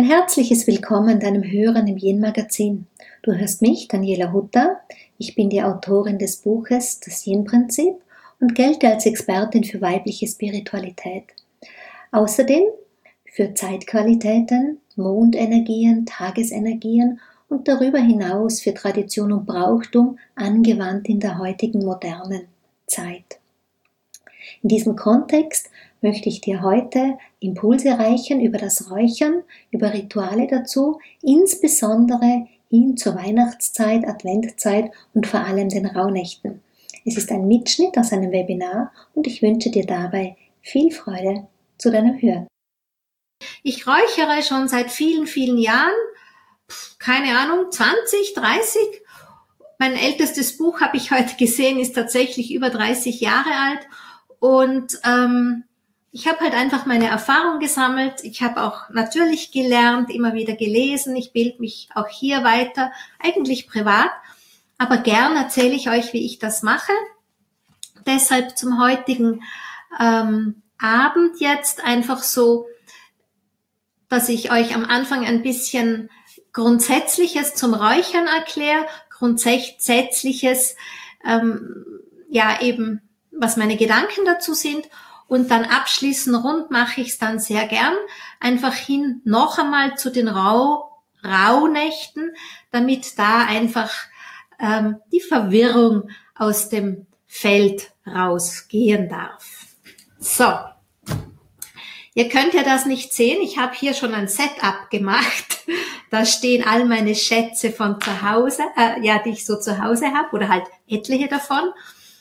Ein herzliches Willkommen deinem Hören im Yin-Magazin. Du hörst mich, Daniela Hutter. Ich bin die Autorin des Buches Das Yin-Prinzip und gelte als Expertin für weibliche Spiritualität. Außerdem für Zeitqualitäten, Mondenergien, Tagesenergien und darüber hinaus für Tradition und Brauchtum angewandt in der heutigen modernen Zeit. In diesem Kontext möchte ich dir heute Impulse reichen über das Räuchern, über Rituale dazu, insbesondere hin zur Weihnachtszeit, Adventzeit und vor allem den Rauhnächten. Es ist ein Mitschnitt aus einem Webinar und ich wünsche dir dabei viel Freude zu deinem Hören. Ich räuchere schon seit vielen, vielen Jahren, keine Ahnung, 20, 30. Mein ältestes Buch, habe ich heute gesehen, ist tatsächlich über 30 Jahre alt. Und ich habe halt einfach meine Erfahrung gesammelt. Ich habe auch natürlich gelernt, immer wieder gelesen. Ich bilde mich auch hier weiter, eigentlich privat. Aber gern erzähle ich euch, wie ich das mache. Deshalb zum heutigen Abend jetzt einfach so, dass ich euch am Anfang ein bisschen Grundsätzliches zum Räuchern erkläre. Grundsätzliches, eben, was meine Gedanken dazu sind. Und dann abschließend rund mache ich es dann sehr gern. Einfach hin noch einmal zu den Rauhnächten, damit da einfach die Verwirrung aus dem Feld rausgehen darf. So, ihr könnt ja das nicht sehen. Ich habe hier schon ein Setup gemacht. Da stehen all meine Schätze von zu Hause, die ich so zu Hause habe oder halt etliche davon.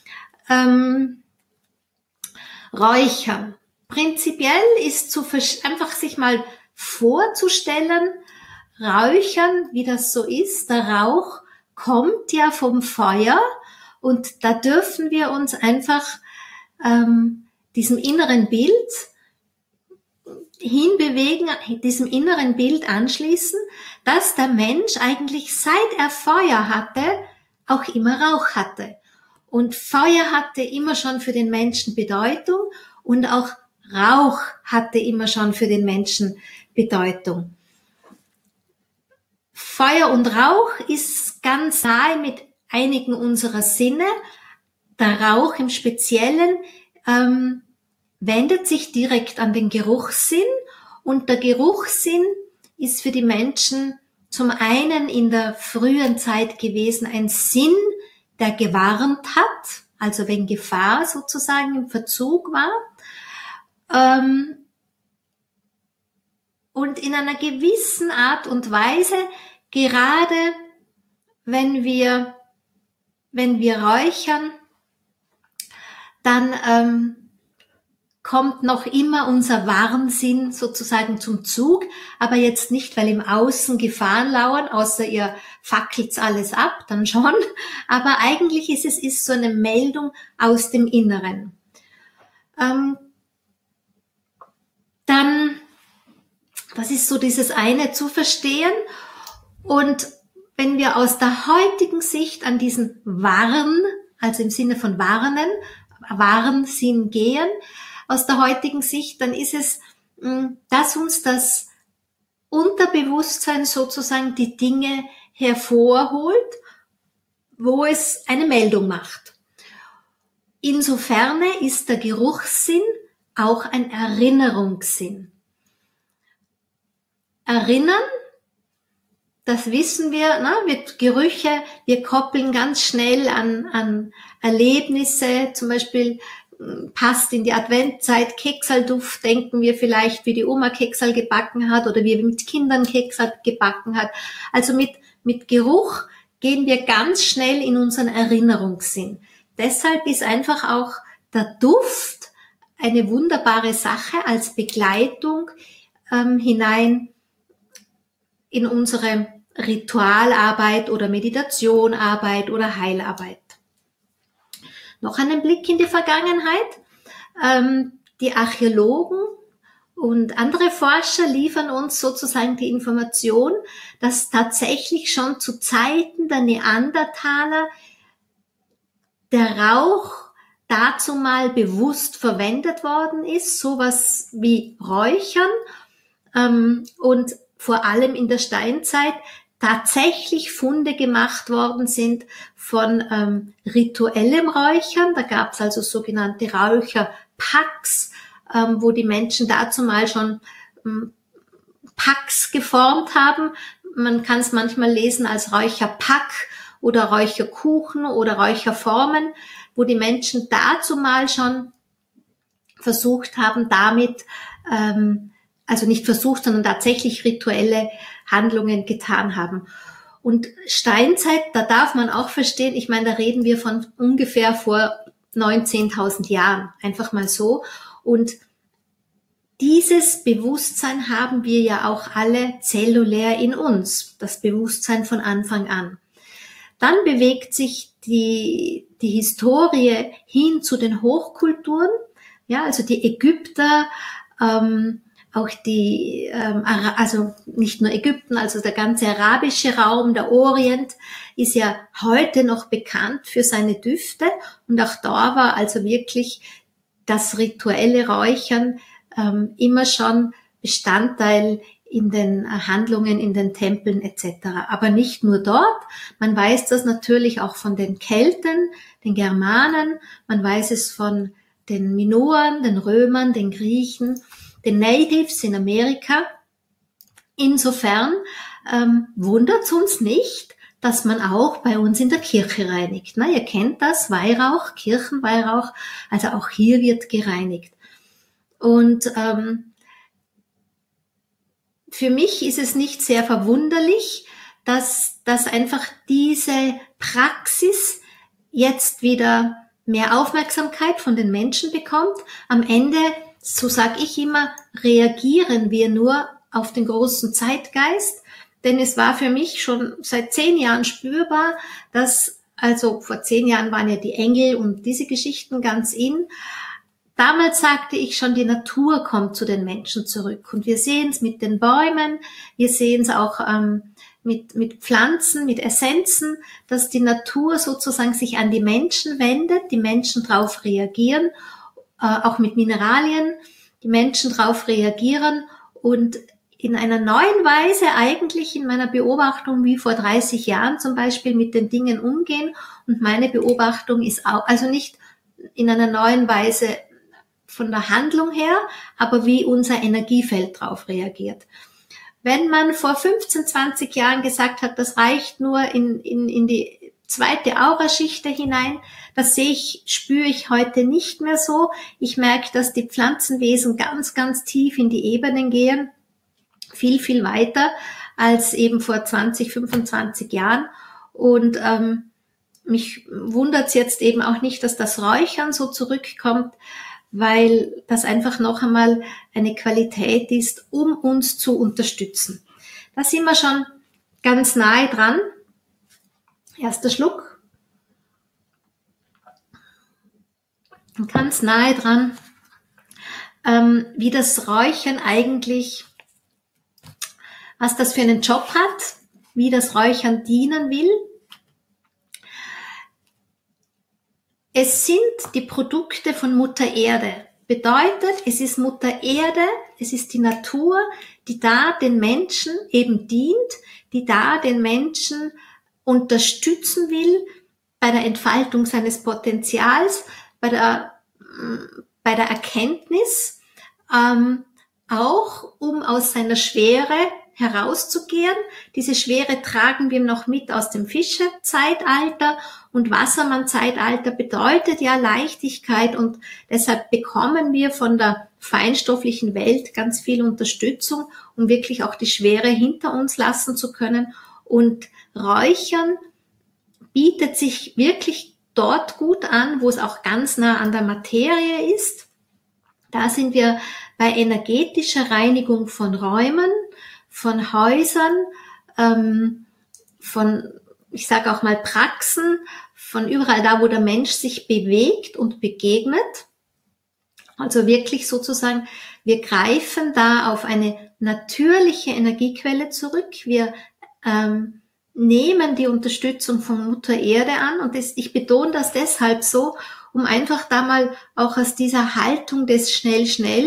Räuchern. Prinzipiell ist einfach sich mal vorzustellen, Räuchern, wie das so ist. Der Rauch kommt ja vom Feuer und da dürfen wir uns einfach diesem inneren Bild hinbewegen, diesem inneren Bild anschließen, dass der Mensch eigentlich seit er Feuer hatte, auch immer Rauch hatte. Und Feuer hatte immer schon für den Menschen Bedeutung und auch Rauch hatte immer schon für den Menschen Bedeutung. Feuer und Rauch ist ganz nahe mit einigen unserer Sinne. Der Rauch im Speziellen wendet sich direkt an den Geruchssinn und der Geruchssinn ist für die Menschen zum einen in der frühen Zeit gewesen ein Sinn, der gewarnt hat, also wenn Gefahr sozusagen im Verzug war, und in einer gewissen Art und Weise, gerade wenn wir räuchern, dann kommt noch immer unser Warnsinn sozusagen zum Zug, aber jetzt nicht, weil im Außen Gefahren lauern, außer ihr fackelt's alles ab, dann schon, aber eigentlich ist so eine Meldung aus dem Inneren. Dann, das ist so dieses eine zu verstehen und wenn wir aus der heutigen Sicht an diesen also im Sinne von Warnsinn gehen, aus der heutigen Sicht, dann ist es, dass uns das Unterbewusstsein sozusagen die Dinge hervorholt, wo es eine Meldung macht. Insofern ist der Geruchssinn auch ein Erinnerungssinn. Erinnern, das wissen wir, mit Gerüche, wir koppeln ganz schnell an Erlebnisse, zum Beispiel passt in die Adventzeit Keksalduft, denken wir vielleicht, wie die Oma Keksal gebacken hat oder wie wir mit Kindern Keksal gebacken hat. Also mit Geruch gehen wir ganz schnell in unseren Erinnerungssinn. Deshalb ist einfach auch der Duft eine wunderbare Sache als Begleitung hinein in unsere Ritualarbeit oder Meditationarbeit oder Heilarbeit. Noch einen Blick in die Vergangenheit. Die Archäologen und andere Forscher liefern uns sozusagen die Information, dass tatsächlich schon zu Zeiten der Neandertaler der Rauch dazu mal bewusst verwendet worden ist, sowas wie Räuchern. Und vor allem in der Steinzeit tatsächlich Funde gemacht worden sind von rituellem Räuchern. Da gab es also sogenannte Räucherpacks, wo die Menschen dazu mal schon Packs geformt haben. Man kann es manchmal lesen als Räucherpack oder Räucherkuchen oder Räucherformen, wo die Menschen dazu mal schon versucht haben, damit, also nicht versucht, sondern tatsächlich rituelle Handlungen getan haben. Und Steinzeit, da darf man auch verstehen, ich meine, da reden wir von ungefähr vor 19.000 Jahren, einfach mal so. Und dieses Bewusstsein haben wir ja auch alle zellulär in uns, das Bewusstsein von Anfang an. Dann bewegt sich die Historie hin zu den Hochkulturen, ja, also die Ägypter, auch also nicht nur Ägypten, also der ganze arabische Raum, der Orient ist ja heute noch bekannt für seine Düfte und auch da war also wirklich das rituelle Räuchern immer schon Bestandteil in den Handlungen, in den Tempeln etc. Aber nicht nur dort, man weiß das natürlich auch von den Kelten, den Germanen, man weiß es von den Minoern, den Römern, den Griechen, den Natives in Amerika. Insofern wundert es uns nicht, dass man auch bei uns in der Kirche reinigt. Na, ihr kennt das, Weihrauch, Kirchenweihrauch, also auch hier wird gereinigt. Und für mich ist es nicht sehr verwunderlich, dass einfach diese Praxis jetzt wieder mehr Aufmerksamkeit von den Menschen bekommt. Am Ende, so sage ich immer, reagieren wir nur auf den großen Zeitgeist, denn es war für mich schon seit 10 Jahren spürbar, dass, also vor 10 Jahren waren ja die Engel und diese Geschichten ganz in. Damals sagte ich schon, die Natur kommt zu den Menschen zurück und wir sehen es mit den Bäumen, wir sehen es auch mit Pflanzen, mit Essenzen, dass die Natur sozusagen sich an die Menschen wendet, die Menschen drauf reagieren, auch mit Mineralien, die Menschen drauf reagieren und in einer neuen Weise eigentlich in meiner Beobachtung wie vor 30 Jahren zum Beispiel mit den Dingen umgehen. Und meine Beobachtung ist auch, also nicht in einer neuen Weise von der Handlung her, aber wie unser Energiefeld drauf reagiert. Wenn man vor 15, 20 Jahren gesagt hat, das reicht nur in die zweite Auraschicht hinein, das spüre ich heute nicht mehr so. Ich merke, dass die Pflanzenwesen ganz, ganz tief in die Ebenen gehen, viel, viel weiter als eben vor 20, 25 Jahren. Und mich wundert es jetzt eben auch nicht, dass das Räuchern so zurückkommt, weil das einfach noch einmal eine Qualität ist, um uns zu unterstützen. Da sind wir schon ganz nahe dran. Erster Schluck. Und ganz nahe dran, wie das Räuchern eigentlich, was das für einen Job hat, wie das Räuchern dienen will. Es sind die Produkte von Mutter Erde. Bedeutet, es ist Mutter Erde, es ist die Natur, die da den Menschen eben dient, die da den Menschen unterstützen will bei der Entfaltung seines Potenzials, bei der Erkenntnis, auch um aus seiner Schwere herauszugehen. Diese Schwere tragen wir noch mit aus dem Fischezeitalter und Wassermann-Zeitalter bedeutet ja Leichtigkeit und deshalb bekommen wir von der feinstofflichen Welt ganz viel Unterstützung, um wirklich auch die Schwere hinter uns lassen zu können. Und Räuchern bietet sich wirklich dort gut an, wo es auch ganz nah an der Materie ist. Da sind wir bei energetischer Reinigung von Räumen, von Häusern, von, ich sage auch mal Praxen, von überall da, wo der Mensch sich bewegt und begegnet. Also wirklich sozusagen, wir greifen da auf eine natürliche Energiequelle zurück. Wir nehmen die Unterstützung von Mutter Erde an und ich betone das deshalb so, um einfach da mal auch aus dieser Haltung des schnell, schnell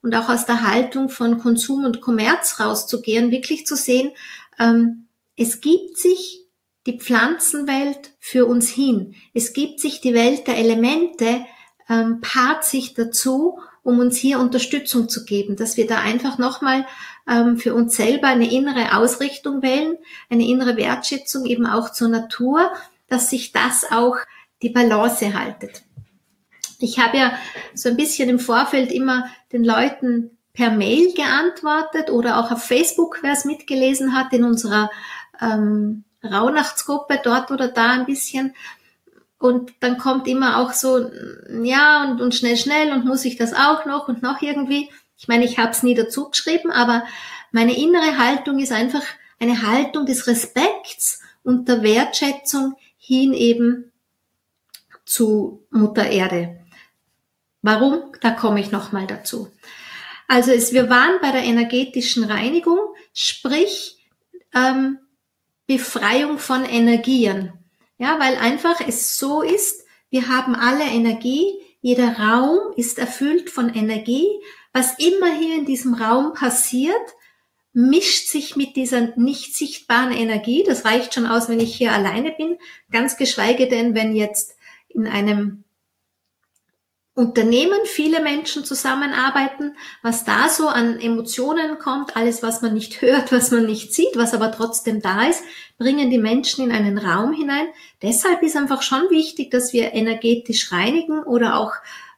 und auch aus der Haltung von Konsum und Kommerz rauszugehen, wirklich zu sehen, es gibt sich die Pflanzenwelt für uns hin. Es gibt sich die Welt der Elemente, paart sich dazu, um uns hier Unterstützung zu geben, dass wir da einfach nochmal für uns selber eine innere Ausrichtung wählen, eine innere Wertschätzung eben auch zur Natur, dass sich das auch die Balance haltet. Ich habe ja so ein bisschen im Vorfeld immer den Leuten per Mail geantwortet oder auch auf Facebook, wer es mitgelesen hat, in unserer Rauhnachtsgruppe dort oder da ein bisschen. Und dann kommt immer auch so, ja, und schnell und muss ich das auch noch und noch irgendwie. Ich meine, ich habe es nie dazu geschrieben, aber meine innere Haltung ist einfach eine Haltung des Respekts und der Wertschätzung hin eben zu Mutter Erde. Warum? Da komme ich nochmal dazu. Also wir waren bei der energetischen Reinigung, sprich Befreiung von Energien. Ja, weil einfach es so ist, wir haben alle Energie, jeder Raum ist erfüllt von Energie. Was immer hier in diesem Raum passiert, mischt sich mit dieser nicht sichtbaren Energie. Das reicht schon aus, wenn ich hier alleine bin, ganz geschweige denn, wenn jetzt in einem Unternehmen viele Menschen zusammenarbeiten, was da so an Emotionen kommt, alles, was man nicht hört, was man nicht sieht, was aber trotzdem da ist, bringen die Menschen in einen Raum hinein. Deshalb ist einfach schon wichtig, dass wir energetisch reinigen oder auch,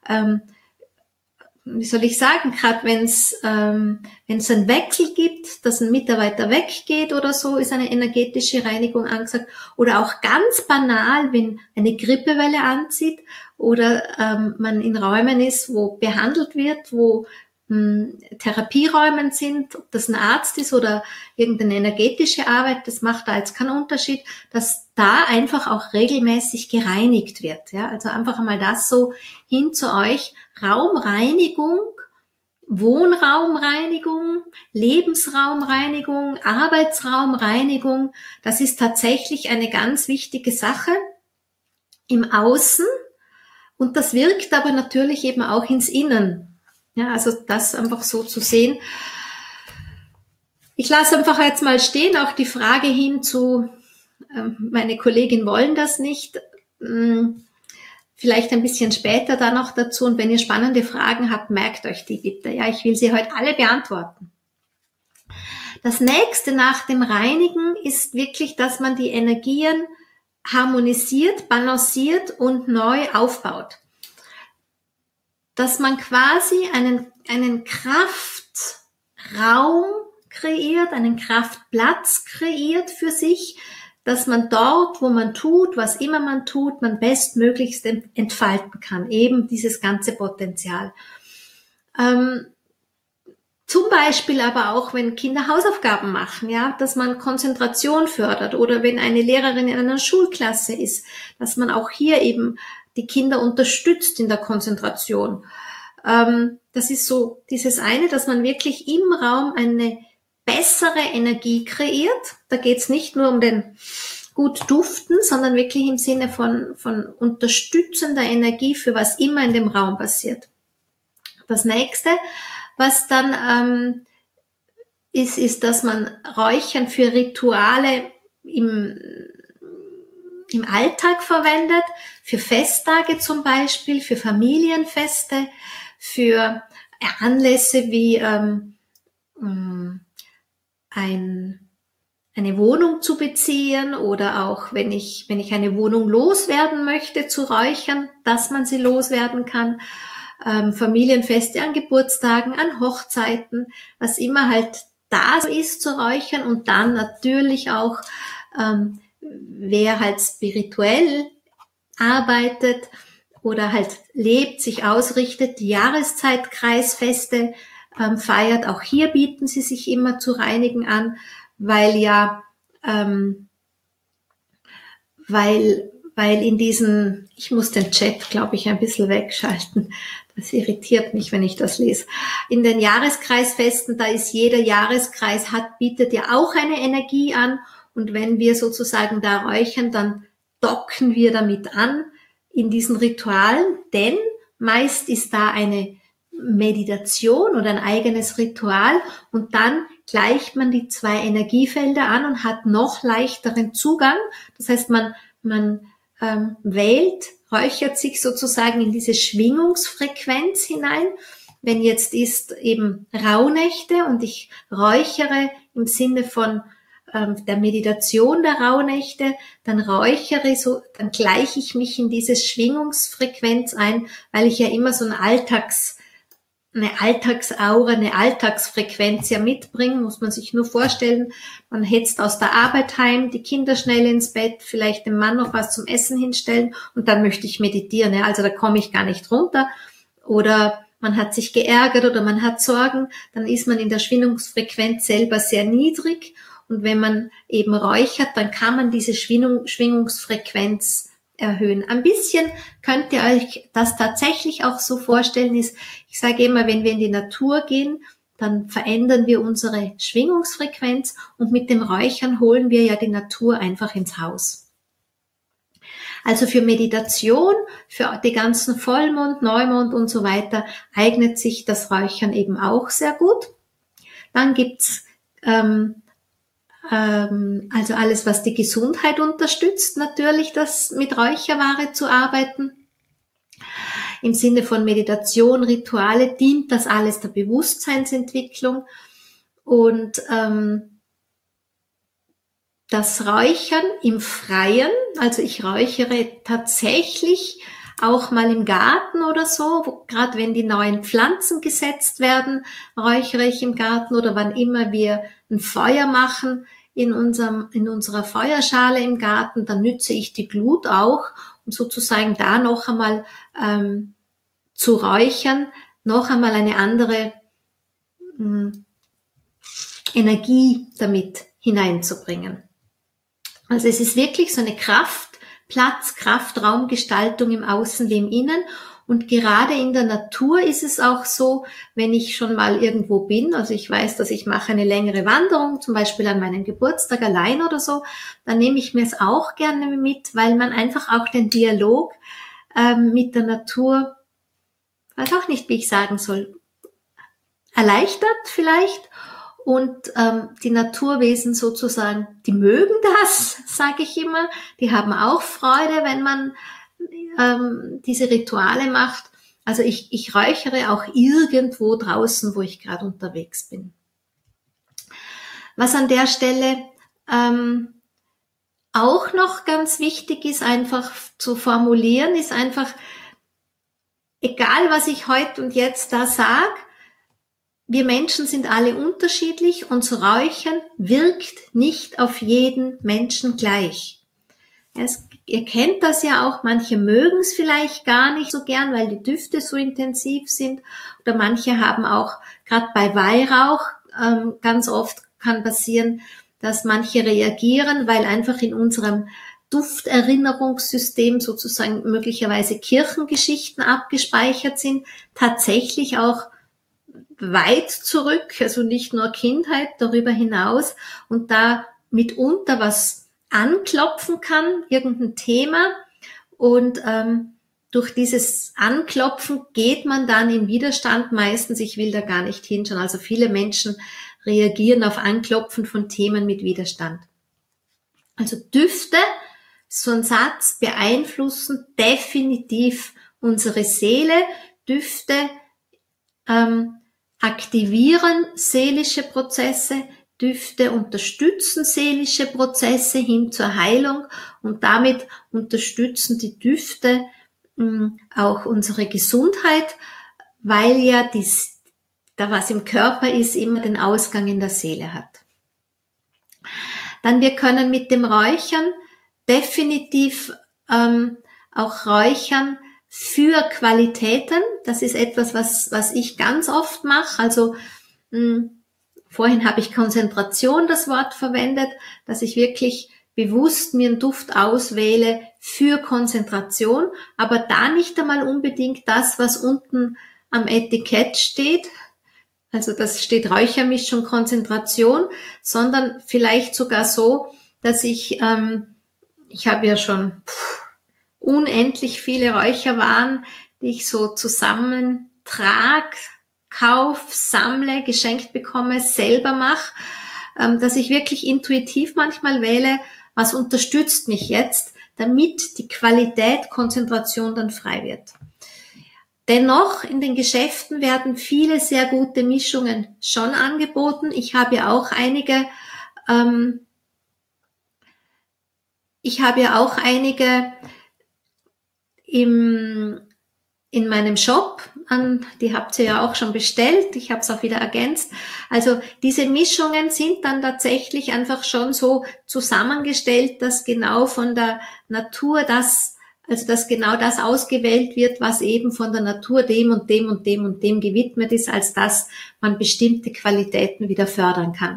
wie soll ich sagen, gerade wenn es einen Wechsel gibt, dass ein Mitarbeiter weggeht oder so, ist eine energetische Reinigung angesagt. Oder auch ganz banal, wenn eine Grippewelle anzieht oder man in Räumen ist, wo behandelt wird, wo Therapieräumen sind, ob das ein Arzt ist oder irgendeine energetische Arbeit, das macht da jetzt keinen Unterschied, dass da einfach auch regelmäßig gereinigt wird. Ja? Also einfach einmal das so hin zu euch. Raumreinigung, Wohnraumreinigung, Lebensraumreinigung, Arbeitsraumreinigung, das ist tatsächlich eine ganz wichtige Sache im Außen und das wirkt aber natürlich eben auch ins Innen. Ja, also das einfach so zu sehen. Ich lasse einfach jetzt mal stehen, auch die Frage hin zu, meine Kollegin wollen das nicht, vielleicht ein bisschen später da noch dazu. Und wenn ihr spannende Fragen habt, merkt euch die bitte. Ja, ich will sie heute alle beantworten. Das nächste nach dem Reinigen ist wirklich, dass man die Energien harmonisiert, balanciert und neu aufbaut. Dass man quasi einen Kraftraum kreiert, einen Kraftplatz kreiert für sich, dass man dort, wo man tut, was immer man tut, man bestmöglichst entfalten kann, eben dieses ganze Potenzial. Zum Beispiel aber auch, wenn Kinder Hausaufgaben machen, ja, dass man Konzentration fördert oder wenn eine Lehrerin in einer Schulklasse ist, dass man auch hier eben die Kinder unterstützt in der Konzentration. Das ist so dieses eine, dass man wirklich im Raum eine bessere Energie kreiert. Da geht es nicht nur um den gut duften, sondern wirklich im Sinne von unterstützender Energie für was immer in dem Raum passiert. Das nächste, was dann ist, dass man Räuchern für Rituale im Alltag verwendet, für Festtage zum Beispiel, für Familienfeste, für Anlässe wie eine Wohnung zu beziehen oder auch wenn ich eine Wohnung loswerden möchte, zu räuchern, dass man sie loswerden kann. Familienfeste an Geburtstagen, an Hochzeiten, was immer halt da ist zu räuchern und dann natürlich auch wer halt spirituell arbeitet oder halt lebt, sich ausrichtet, die Jahreszeitkreisfeste feiert. Auch hier bieten sie sich immer zu reinigen an, weil ja, weil in diesen, ich muss den Chat, glaube ich, ein bisschen wegschalten. Das irritiert mich, wenn ich das lese. In den Jahreskreisfesten, da ist jeder Jahreskreis bietet ja auch eine Energie an. Und wenn wir sozusagen da räuchern, dann docken wir damit an in diesen Ritualen, denn meist ist da eine Meditation oder ein eigenes Ritual und dann gleicht man die 2 Energiefelder an und hat noch leichteren Zugang. Das heißt, man räuchert sich sozusagen in diese Schwingungsfrequenz hinein. Wenn jetzt ist eben Rauhnächte und ich räuchere im Sinne von der Meditation der Rauhnächte, dann dann gleiche ich mich in diese Schwingungsfrequenz ein, weil ich ja immer so eine Alltagsaura, eine Alltagsfrequenz ja mitbringe, muss man sich nur vorstellen. Man hetzt aus der Arbeit heim, die Kinder schnell ins Bett, vielleicht dem Mann noch was zum Essen hinstellen und dann möchte ich meditieren. Ja, also da komme ich gar nicht runter. Oder man hat sich geärgert oder man hat Sorgen, dann ist man in der Schwingungsfrequenz selber sehr niedrig. Und wenn man eben räuchert, dann kann man diese Schwingungsfrequenz erhöhen. Ein bisschen könnt ihr euch das tatsächlich auch so vorstellen, ich sage immer, wenn wir in die Natur gehen, dann verändern wir unsere Schwingungsfrequenz und mit dem Räuchern holen wir ja die Natur einfach ins Haus. Also für Meditation, für die ganzen Vollmond, Neumond und so weiter eignet sich das Räuchern eben auch sehr gut. Dann gibt's also alles, was die Gesundheit unterstützt, natürlich das mit Räucherware zu arbeiten. Im Sinne von Meditation, Rituale dient das alles der Bewusstseinsentwicklung und das Räuchern im Freien, also ich räuchere tatsächlich auch mal im Garten oder so, gerade wenn die neuen Pflanzen gesetzt werden, räuchere ich im Garten oder wann immer wir ein Feuer machen in unserer Feuerschale im Garten, dann nütze ich die Glut auch, um sozusagen da noch einmal zu räuchern, noch einmal eine andere Energie damit hineinzubringen. Also es ist wirklich so eine Kraftraumgestaltung im Außen wie im Innen. Und gerade in der Natur ist es auch so, wenn ich schon mal irgendwo bin, also ich weiß, dass ich mache eine längere Wanderung, zum Beispiel an meinem Geburtstag allein oder so, dann nehme ich mir es auch gerne mit, weil man einfach auch den Dialog mit der Natur, weiß auch nicht, wie ich sagen soll, erleichtert vielleicht. Und die Naturwesen sozusagen, die mögen das, sage ich immer. Die haben auch Freude, wenn man diese Rituale macht. Also ich räuchere auch irgendwo draußen, wo ich gerade unterwegs bin. Was an der Stelle auch noch ganz wichtig ist, einfach zu formulieren, ist einfach, egal was ich heute und jetzt da sage, wir Menschen sind alle unterschiedlich und das Räuchern wirkt nicht auf jeden Menschen gleich. Ihr kennt das ja auch, manche mögen es vielleicht gar nicht so gern, weil die Düfte so intensiv sind. Oder manche haben auch, gerade bei Weihrauch, ganz oft kann passieren, dass manche reagieren, weil einfach in unserem Dufterinnerungssystem sozusagen möglicherweise Kirchengeschichten abgespeichert sind, tatsächlich auch weit zurück, also nicht nur Kindheit, darüber hinaus und da mitunter was anklopfen kann, irgendein Thema und durch dieses Anklopfen geht man dann in Widerstand meistens, ich will da gar nicht hinschauen, also viele Menschen reagieren auf Anklopfen von Themen mit Widerstand. Also Düfte, so ein Satz, beeinflussen definitiv unsere Seele, Düfte aktivieren seelische Prozesse, Düfte unterstützen seelische Prozesse hin zur Heilung und damit unterstützen die Düfte auch unsere Gesundheit, weil ja da was im Körper ist, immer den Ausgang in der Seele hat. Dann wir können mit dem Räuchern definitiv auch räuchern für Qualitäten. Das ist etwas, was ich ganz oft mache. Also vorhin habe ich Konzentration das Wort verwendet, dass ich wirklich bewusst mir einen Duft auswähle für Konzentration, aber da nicht einmal unbedingt das, was unten am Etikett steht. Also das steht Räuchermischung Konzentration, sondern vielleicht sogar so, dass ich habe ja schon unendlich viele Räucherwaren, die ich so zusammen trag, kauf, sammle, geschenkt bekomme, selber mache, dass ich wirklich intuitiv manchmal wähle, was unterstützt mich jetzt, damit die Qualität, Konzentration dann frei wird. Dennoch, in den Geschäften werden viele sehr gute Mischungen schon angeboten. Ich habe ja auch einige in meinem Shop, die habt ihr ja auch schon bestellt, ich habe es auch wieder ergänzt. Also diese Mischungen sind dann tatsächlich einfach schon so zusammengestellt, dass genau von der Natur dass genau das ausgewählt wird, was eben von der Natur dem und dem und dem und dem gewidmet ist, als dass man bestimmte Qualitäten wieder fördern kann.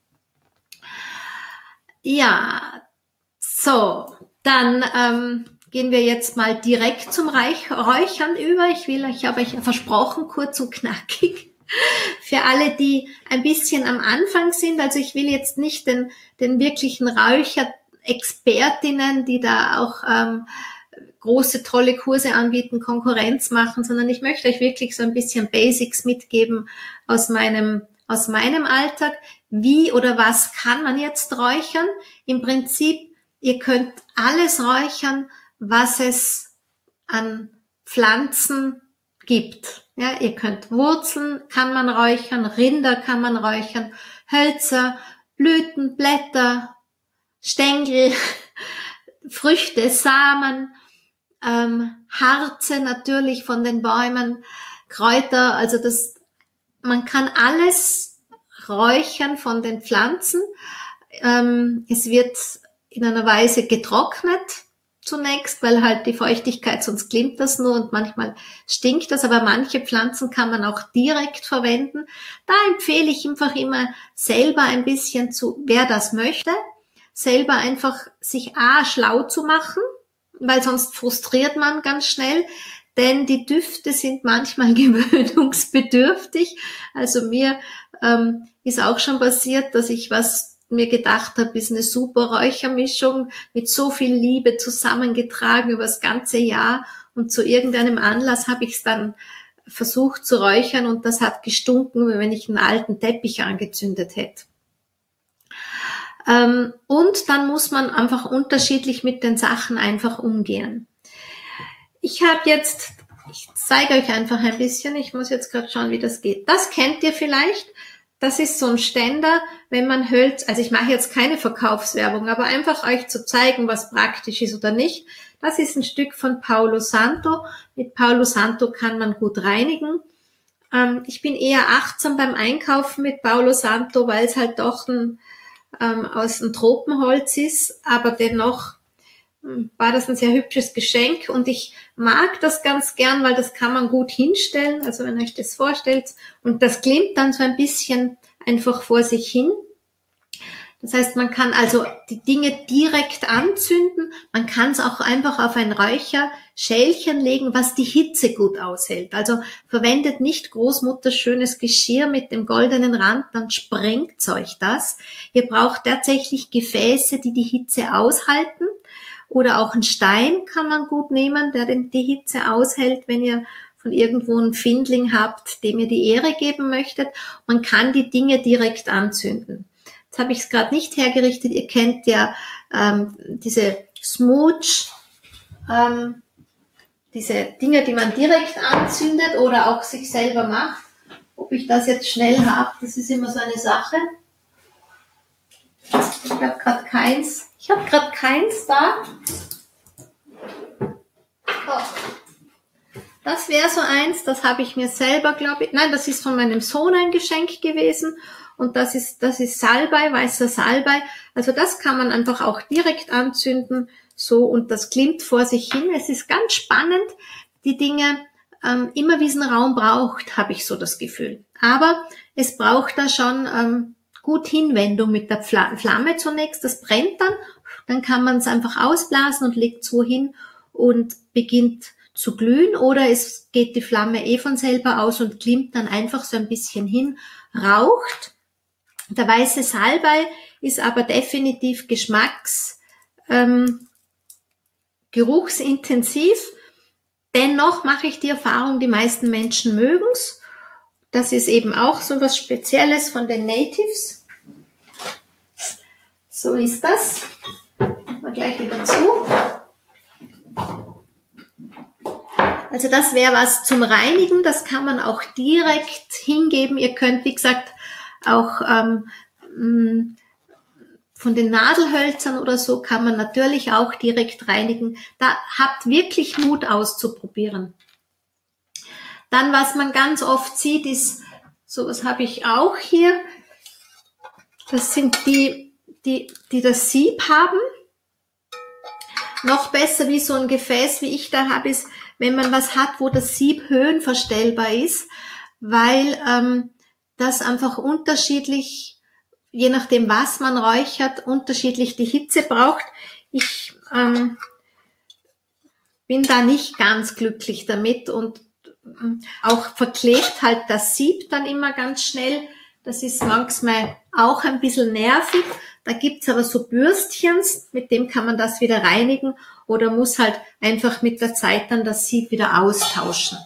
Ja, so, dann gehen wir jetzt mal direkt zum Räuchern über. Ich habe euch versprochen, kurz und knackig. Für alle, die ein bisschen am Anfang sind, also ich will jetzt nicht den wirklichen Räucher-Expertinnen, die da auch große, tolle Kurse anbieten, Konkurrenz machen, sondern ich möchte euch wirklich so ein bisschen Basics mitgeben aus meinem Alltag. Wie oder was kann man jetzt räuchern? Im Prinzip, ihr könnt alles räuchern, was es an Pflanzen gibt. Ja, ihr könnt Wurzeln kann man räuchern, Rinder kann man räuchern, Hölzer, Blüten, Blätter, Stängel, Früchte, Samen, Harze natürlich von den Bäumen, Kräuter, also man kann alles räuchern von den Pflanzen. Es wird in einer Weise getrocknet zunächst, weil halt die Feuchtigkeit, sonst klimmt das nur und manchmal stinkt das, aber manche Pflanzen kann man auch direkt verwenden. Da empfehle ich einfach immer selber ein bisschen wer das möchte, selber einfach sich schlau zu machen, weil sonst frustriert man ganz schnell, denn die Düfte sind manchmal gewöhnungsbedürftig. Also mir ist auch schon passiert, dass ich mir gedacht habe, ist eine super Räuchermischung mit so viel Liebe zusammengetragen über das ganze Jahr und zu irgendeinem Anlass habe ich es dann versucht zu räuchern und das hat gestunken, wie wenn ich einen alten Teppich angezündet hätte. Und dann muss man einfach unterschiedlich mit den Sachen einfach umgehen. Ich zeige euch einfach ein bisschen, ich muss jetzt gerade schauen, wie das geht. Das kennt ihr vielleicht. Das ist so ein Ständer, wenn man Hölzer, also ich mache jetzt keine Verkaufswerbung, aber einfach euch zu zeigen, was praktisch ist oder nicht. Das ist ein Stück von Palo Santo. Mit Palo Santo kann man gut reinigen. Ich bin eher achtsam beim Einkaufen mit Palo Santo, weil es halt doch aus dem Tropenholz ist, aber dennoch war das ein sehr hübsches Geschenk und ich mag das ganz gern, weil das kann man gut hinstellen, also wenn ihr euch das vorstellt und das glimmt dann so ein bisschen einfach vor sich hin. Das heißt, man kann also die Dinge direkt anzünden, man kann es auch einfach auf ein Räucherschälchen legen, was die Hitze gut aushält. Also verwendet nicht Großmutters schönes Geschirr mit dem goldenen Rand, dann sprengt's euch das. Ihr braucht tatsächlich Gefäße, die die Hitze aushalten. Oder auch einen Stein kann man gut nehmen, der die Hitze aushält, wenn ihr von irgendwo einen Findling habt, dem ihr die Ehre geben möchtet. Man kann die Dinge direkt anzünden. Jetzt habe ich es gerade nicht hergerichtet. Ihr kennt ja diese Smooch, diese Dinge, die man direkt anzündet oder auch sich selber macht. Ob ich das jetzt schnell habe, das ist immer so eine Sache. Ich habe gerade keins. Da. Oh. Das wäre so eins, das habe ich mir selber, glaube ich. Nein, das ist von meinem Sohn ein Geschenk gewesen. Und das ist Salbei, weißer Salbei. Also das kann man einfach auch direkt anzünden. So, und das klimmt vor sich hin. Es ist ganz spannend, die Dinge, immer wie es einen Raum braucht, habe ich so das Gefühl. Aber es braucht da schon gut Hinwendung mit der Flamme zunächst. Das brennt dann kann man es einfach ausblasen und legt so hin und beginnt zu glühen. Oder es geht die Flamme von selber aus und klimmt dann einfach so ein bisschen hin, raucht. Der weiße Salbei ist aber definitiv geruchsintensiv. Dennoch mache ich die Erfahrung, die meisten Menschen mögen's. Das ist eben auch so was Spezielles von den Natives. So ist das. Mal gleich wieder zu. Also das wäre was zum Reinigen. Das kann man auch direkt hingeben. Ihr könnt, wie gesagt, auch von den Nadelhölzern oder so kann man natürlich auch direkt reinigen. Da habt wirklich Mut auszuprobieren. Dann, was man ganz oft sieht, ist, sowas habe ich auch hier. Das sind die das Sieb haben. Noch besser wie so ein Gefäß, wie ich da habe, ist, wenn man was hat, wo das Sieb höhenverstellbar ist, weil das einfach unterschiedlich, je nachdem was man räuchert, unterschiedlich die Hitze braucht. Ich bin da nicht ganz glücklich damit und auch verklebt halt das Sieb dann immer ganz schnell. Das ist manchmal auch ein bisschen nervig. Da gibt's aber so Bürstchens, mit dem kann man das wieder reinigen oder muss halt einfach mit der Zeit dann das Sieb wieder austauschen.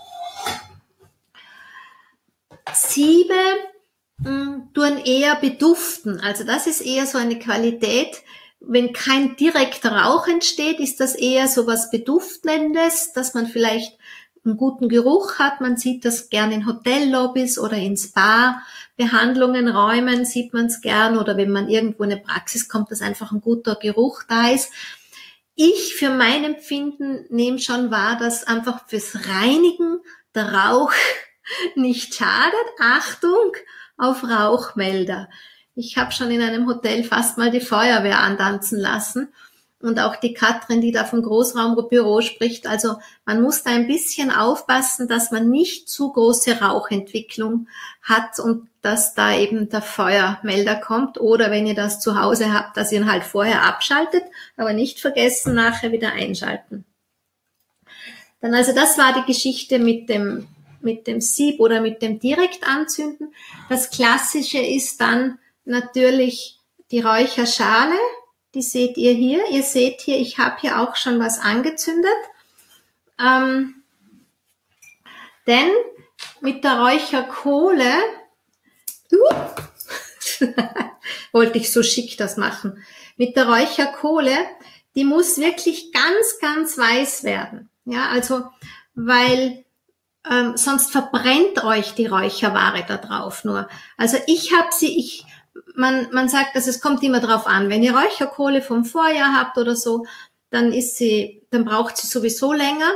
Siebe tun eher beduften. Also das ist eher so eine Qualität. Wenn kein direkter Rauch entsteht, ist das eher so was Beduftendes, dass man vielleicht einen guten Geruch hat. Man sieht das gern in Hotellobbys oder in Spa-Behandlungen, Räumen sieht man es gern. Oder wenn man irgendwo in eine Praxis kommt, dass einfach ein guter Geruch da ist. Ich für mein Empfinden nehme schon wahr, dass einfach fürs Reinigen der Rauch nicht schadet. Achtung auf Rauchmelder. Ich habe schon in einem Hotel fast mal die Feuerwehr antanzen lassen. Und auch die Katrin, die da vom Großraumbüro spricht. Also man muss da ein bisschen aufpassen, dass man nicht zu große Rauchentwicklung hat und dass da eben der Feuermelder kommt. Oder wenn ihr das zu Hause habt, dass ihr ihn halt vorher abschaltet, aber nicht vergessen, nachher wieder einschalten. Dann also das war die Geschichte mit dem Sieb oder mit dem Direktanzünden. Das Klassische ist dann natürlich die Räucherschale. Die seht ihr hier. Ihr seht hier, ich habe hier auch schon was angezündet. Denn mit der Räucherkohle, wollte ich so schick das machen, mit der Räucherkohle, die muss wirklich ganz, ganz weiß werden. Ja, also, weil sonst verbrennt euch die Räucherware da drauf nur. Also ich habe sie, man sagt, dass es kommt immer drauf an. Wenn ihr Räucherkohle vom Vorjahr habt oder so, dann braucht sie sowieso länger.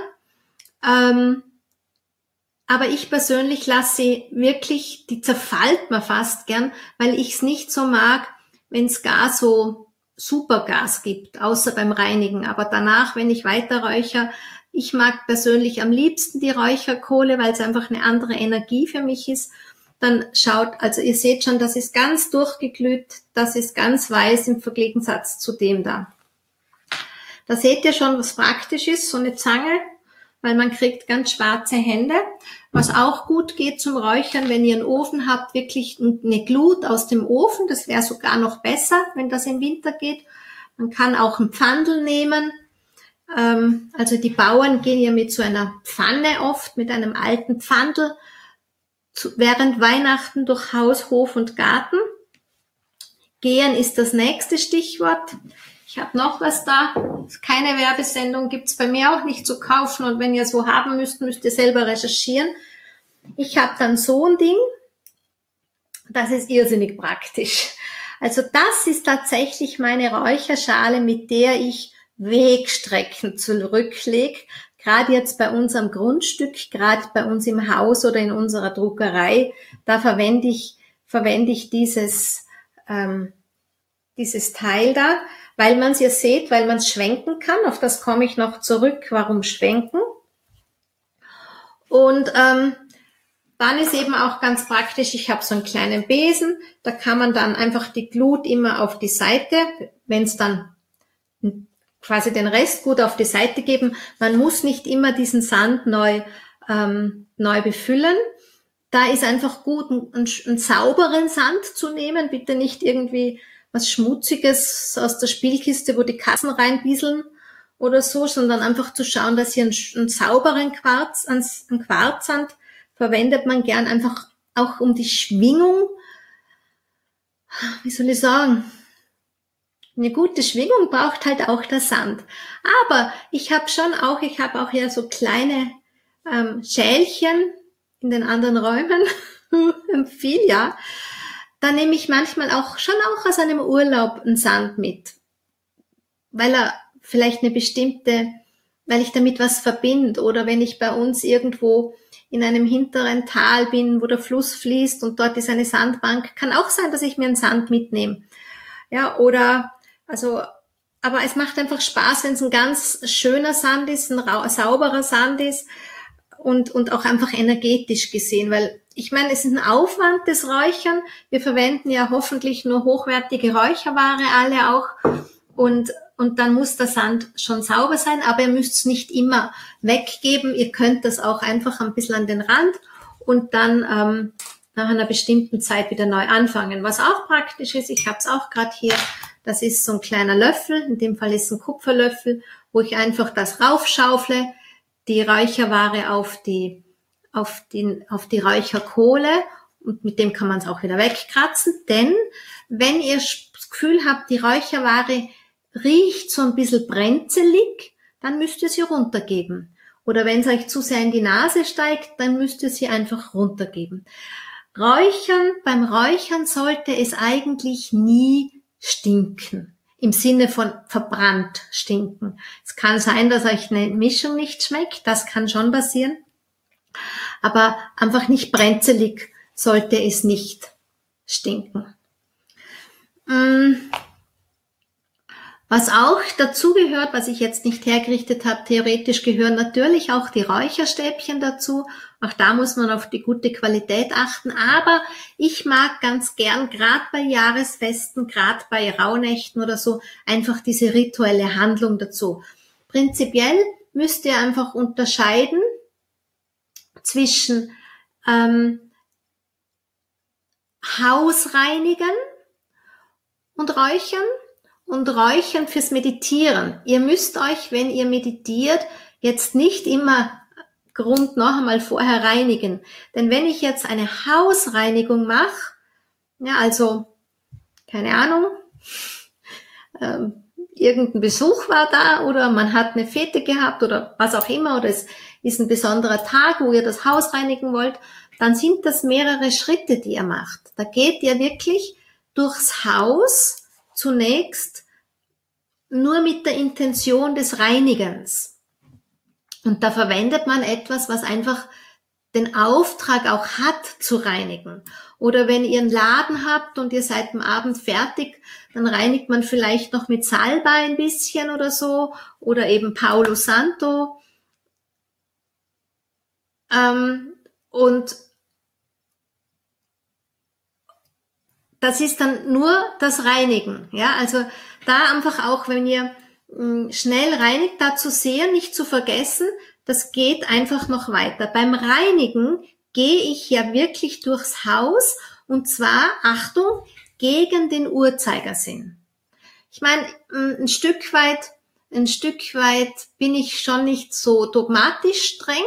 Aber ich persönlich lasse sie wirklich, die zerfällt mir fast gern, weil ich es nicht so mag, wenn es gar so Supergas gibt, außer beim Reinigen. Aber danach, wenn ich weiter räuchere, ich mag persönlich am liebsten die Räucherkohle, weil es einfach eine andere Energie für mich ist. Dann schaut, also ihr seht schon, das ist ganz durchgeglüht, das ist ganz weiß im Gegensatz zu dem da. Da seht ihr schon, was praktisch ist, so eine Zange, weil man kriegt ganz schwarze Hände. Was auch gut geht zum Räuchern, wenn ihr einen Ofen habt, wirklich eine Glut aus dem Ofen, das wäre sogar noch besser, wenn das im Winter geht. Man kann auch ein Pfandl nehmen. Also die Bauern gehen ja mit so einer Pfanne oft, mit einem alten Pfandl, während Weihnachten durch Haus, Hof und Garten. Gehen ist das nächste Stichwort. Ich habe noch was da. Keine Werbesendung, gibt's bei mir auch nicht zu kaufen. Und wenn ihr so haben müsst, müsst ihr selber recherchieren. Ich habe dann so ein Ding. Das ist irrsinnig praktisch. Also das ist tatsächlich meine Räucherschale, mit der ich Wegstrecken zurücklege. Gerade jetzt bei unserem Grundstück, gerade bei uns im Haus oder in unserer Druckerei, da verwende ich dieses Teil da, weil man es ja seht, weil man es schwenken kann. Auf das komme ich noch zurück. Warum schwenken? Und dann ist eben auch ganz praktisch, ich habe so einen kleinen Besen, da kann man dann einfach die Glut immer auf die Seite, wenn es dann quasi den Rest gut auf die Seite geben. Man muss nicht immer diesen Sand neu befüllen. Da ist einfach gut, einen sauberen Sand zu nehmen. Bitte nicht irgendwie was Schmutziges aus der Spielkiste, wo die Katzen reinbieseln oder so, sondern einfach zu schauen, dass ihr einen sauberen Quarz, einen Quarzsand verwendet man gern einfach auch um die Schwingung, wie soll ich sagen, eine gute Schwingung braucht halt auch der Sand. Aber ich habe auch ja so kleine Schälchen in den anderen Räumen, viel, ja. Da nehme ich manchmal auch aus einem Urlaub einen Sand mit, weil er vielleicht weil ich damit was verbinde, oder wenn ich bei uns irgendwo in einem hinteren Tal bin, wo der Fluss fließt und dort ist eine Sandbank, kann auch sein, dass ich mir einen Sand mitnehme. Ja, aber es macht einfach Spaß, wenn es ein ganz schöner Sand ist, ein sauberer Sand ist und auch einfach energetisch gesehen, weil ich meine, es ist ein Aufwand, das Räuchern. Wir verwenden ja hoffentlich nur hochwertige Räucherware alle auch und dann muss der Sand schon sauber sein, aber ihr müsst es nicht immer weggeben. Ihr könnt das auch einfach ein bisschen an den Rand und dann nach einer bestimmten Zeit wieder neu anfangen. Was auch praktisch ist, ich habe es auch gerade hier, das ist so ein kleiner Löffel, in dem Fall ist es ein Kupferlöffel, wo ich einfach das raufschaufle, die Räucherware auf die Räucherkohle, und mit dem kann man es auch wieder wegkratzen, denn wenn ihr das Gefühl habt, die Räucherware riecht so ein bisschen brenzelig, dann müsst ihr sie runtergeben. Oder wenn es euch zu sehr in die Nase steigt, dann müsst ihr sie einfach runtergeben. Beim Räuchern sollte es eigentlich nie stinken. Im Sinne von verbrannt stinken. Es kann sein, dass euch eine Mischung nicht schmeckt, das kann schon passieren. Aber einfach nicht brenzelig sollte es nicht stinken. Was auch dazu gehört, was ich jetzt nicht hergerichtet habe, theoretisch gehören natürlich auch die Räucherstäbchen dazu. Auch da muss man auf die gute Qualität achten. Aber ich mag ganz gern, gerade bei Jahresfesten, gerade bei Rauhnächten oder so, einfach diese rituelle Handlung dazu. Prinzipiell müsst ihr einfach unterscheiden zwischen Hausreinigen und Räuchern. Und Räuchern fürs Meditieren. Ihr müsst euch, wenn ihr meditiert, jetzt nicht immer noch einmal vorher reinigen. Denn wenn ich jetzt eine Hausreinigung mache, ja, also, keine Ahnung, irgendein Besuch war da oder man hat eine Fete gehabt oder was auch immer, oder es ist ein besonderer Tag, wo ihr das Haus reinigen wollt, dann sind das mehrere Schritte, die ihr macht. Da geht ihr wirklich durchs Haus zunächst nur mit der Intention des Reinigens. Und da verwendet man etwas, was einfach den Auftrag auch hat, zu reinigen. Oder wenn ihr einen Laden habt und ihr seid am Abend fertig, dann reinigt man vielleicht noch mit Salbei ein bisschen oder so, oder eben Palo Santo. Und das ist dann nur das Reinigen. Ja, also da einfach auch, wenn ihr schnell reinigt, da zu sehen, nicht zu vergessen, das geht einfach noch weiter. Beim Reinigen gehe ich ja wirklich durchs Haus, und zwar, Achtung, gegen den Uhrzeigersinn. Ich meine, ein Stück weit bin ich schon nicht so dogmatisch streng,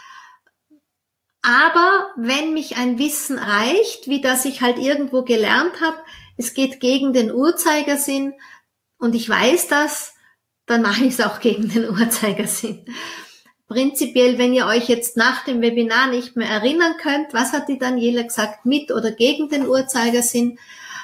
aber wenn mich ein Wissen reicht, wie das ich halt irgendwo gelernt habe, es geht gegen den Uhrzeigersinn und ich weiß das, dann mache ich es auch gegen den Uhrzeigersinn. Prinzipiell, wenn ihr euch jetzt nach dem Webinar nicht mehr erinnern könnt, was hat die Daniela gesagt, mit oder gegen den Uhrzeigersinn,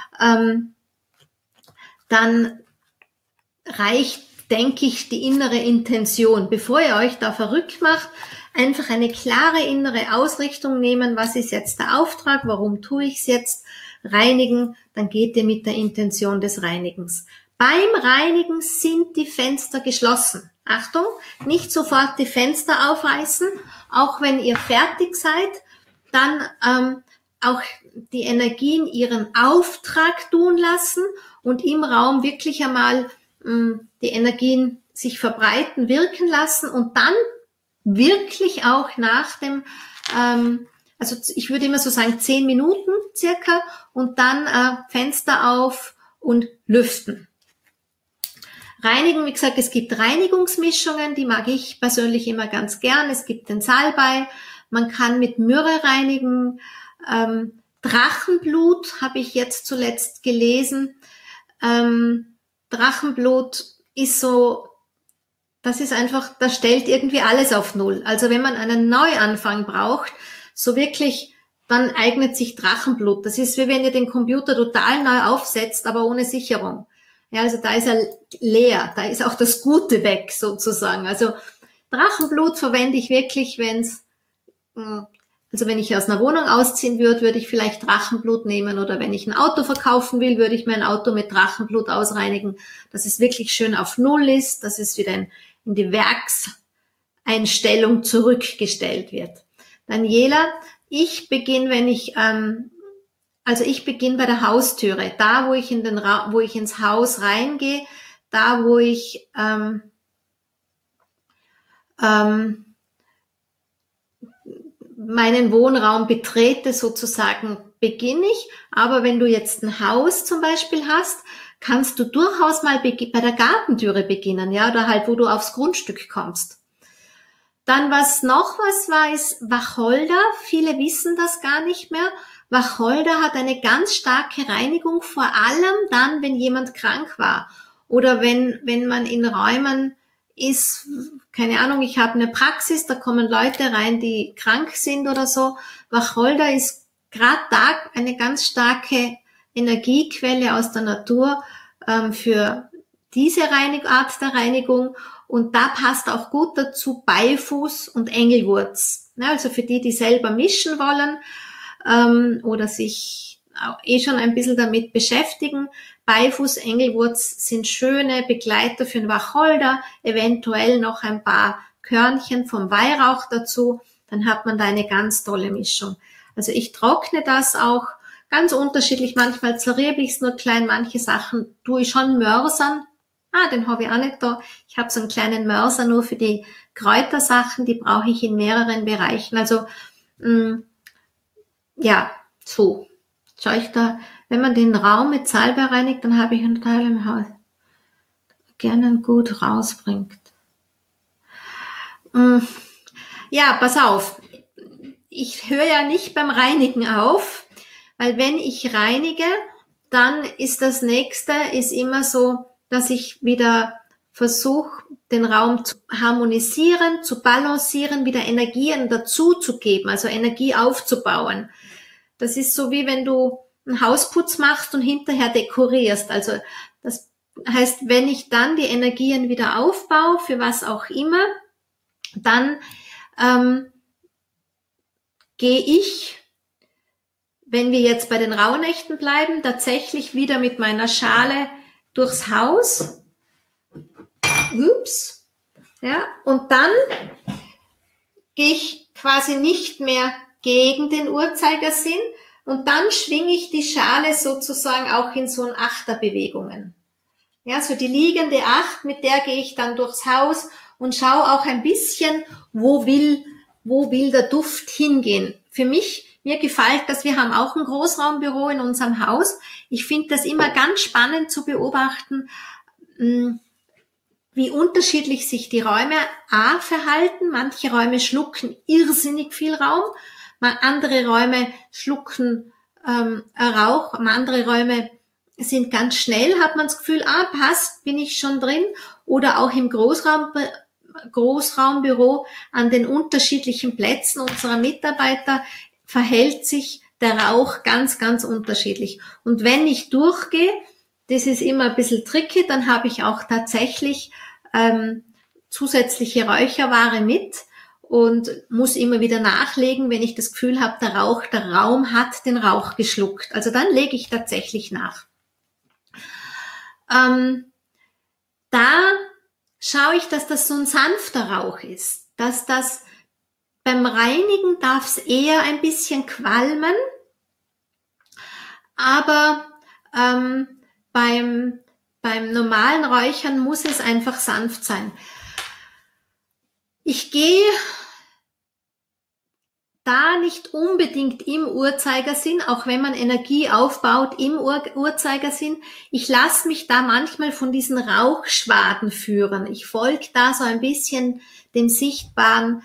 dann reicht, denke ich, die innere Intention. Bevor ihr euch da verrückt macht, einfach eine klare innere Ausrichtung nehmen, was ist jetzt der Auftrag, warum tue ich es jetzt, reinigen, dann geht ihr mit der Intention des Reinigens. Beim Reinigen sind die Fenster geschlossen. Achtung, nicht sofort die Fenster aufreißen, auch wenn ihr fertig seid, dann auch die Energien ihren Auftrag tun lassen und im Raum wirklich einmal die Energien sich verbreiten, wirken lassen und dann wirklich auch nach dem, also ich würde immer so sagen 10 Minuten circa und dann Fenster auf und lüften. Reinigen, wie gesagt, es gibt Reinigungsmischungen, die mag ich persönlich immer ganz gern. Es gibt den Salbei, man kann mit Myrrhe reinigen. Drachenblut habe ich jetzt zuletzt gelesen. Drachenblut ist so, das ist einfach, das stellt irgendwie alles auf Null. Also wenn man einen Neuanfang braucht, so wirklich, dann eignet sich Drachenblut. Das ist wie wenn ihr den Computer total neu aufsetzt, aber ohne Sicherung. Ja, also da ist er leer, da ist auch das Gute weg sozusagen. Also Drachenblut verwende ich wirklich, wenn ich aus einer Wohnung ausziehen würde ich vielleicht Drachenblut nehmen, oder wenn ich ein Auto verkaufen will, würde ich mein Auto mit Drachenblut ausreinigen, dass es wirklich schön auf Null ist, dass es wieder in die Werkseinstellung zurückgestellt wird. Daniela, ich beginne, ich beginne bei der Haustüre, da wo ich ins Haus reingehe, da wo ich meinen Wohnraum betrete sozusagen, beginne ich. Aber wenn du jetzt ein Haus zum Beispiel hast, kannst du durchaus mal bei der Gartentüre beginnen, ja, oder halt, wo du aufs Grundstück kommst. Dann was war, ist Wacholder. Viele wissen das gar nicht mehr. Wacholder hat eine ganz starke Reinigung, vor allem dann, wenn jemand krank war oder wenn man in Räumen ist, keine Ahnung, ich habe eine Praxis, da kommen Leute rein, die krank sind oder so. Wacholder ist gerade da eine ganz starke Energiequelle aus der Natur für diese Art der Reinigung. Und da passt auch gut dazu Beifuß und Engelwurz. Ja, also für die selber mischen wollen oder sich schon ein bisschen damit beschäftigen. Beifuß, Engelwurz sind schöne Begleiter für den Wacholder, eventuell noch ein paar Körnchen vom Weihrauch dazu, dann hat man da eine ganz tolle Mischung. Also ich trockne das auch ganz unterschiedlich, manchmal zerriebe ich es nur klein, manche Sachen tue ich schon mörsern. Den habe ich auch nicht da. Ich habe so einen kleinen Mörser nur für die Kräutersachen, die brauche ich in mehreren Bereichen. Also ja, so. Schau ich da, wenn man den Raum mit Salbei reinigt, dann habe ich einen Teil im Haus, der gerne gut rausbringt. Ja, pass auf. Ich höre ja nicht beim Reinigen auf, weil wenn ich reinige, dann ist das nächste, ist immer so, dass ich wieder versuche, den Raum zu harmonisieren, zu balancieren, wieder Energien dazu zu geben, also Energie aufzubauen. Das ist so, wie wenn du einen Hausputz machst und hinterher dekorierst. Also das heißt, wenn ich dann die Energien wieder aufbaue, für was auch immer, dann gehe ich, wenn wir jetzt bei den Rauhnächten bleiben, tatsächlich wieder mit meiner Schale durchs Haus. Ups. Ja, und dann gehe ich quasi nicht mehr gegen den Uhrzeigersinn und dann schwinge ich die Schale sozusagen auch in so ein Achterbewegungen. Ja, so die liegende Acht, mit der gehe ich dann durchs Haus und schaue auch ein bisschen, wo will der Duft hingehen. Mir gefällt das, wir haben auch ein Großraumbüro in unserem Haus. Ich finde das immer ganz spannend zu beobachten, wie unterschiedlich sich die Räume verhalten. Manche Räume schlucken irrsinnig viel Raum, andere Räume schlucken Rauch, andere Räume sind ganz schnell, hat man das Gefühl, passt, bin ich schon drin. Oder auch im Großraumbüro an den unterschiedlichen Plätzen unserer Mitarbeiter verhält sich der Rauch ganz, ganz unterschiedlich. Und wenn ich durchgehe, das ist immer ein bisschen tricky, dann habe ich auch tatsächlich zusätzliche Räucherware mit und muss immer wieder nachlegen, wenn ich das Gefühl habe, der Raum hat den Rauch geschluckt. Also dann lege ich tatsächlich nach. Da schaue ich, dass das so ein sanfter Rauch ist, dass das beim Reinigen darf es eher ein bisschen qualmen, aber beim normalen Räuchern muss es einfach sanft sein. Ich gehe da nicht unbedingt im Uhrzeigersinn, auch wenn man Energie aufbaut im Uhrzeigersinn. Ich lasse mich da manchmal von diesen Rauchschwaden führen. Ich folge da so ein bisschen dem sichtbaren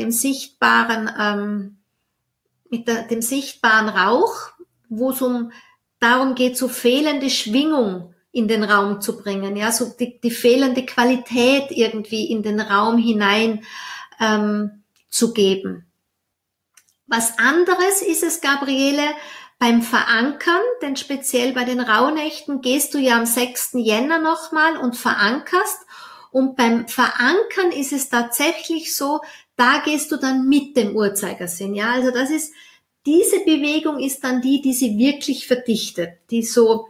Rauch, wo es darum geht, so fehlende Schwingung in den Raum zu bringen, ja, so die fehlende Qualität irgendwie in den Raum hinein zu geben. Was anderes ist es, Gabriele, beim Verankern, denn speziell bei den Rauhnächten gehst du ja am 6. Jänner nochmal und verankerst. Und beim Verankern ist es tatsächlich so, da gehst du dann mit dem Uhrzeigersinn. Ja, also diese Bewegung ist dann die sie wirklich verdichtet, die so,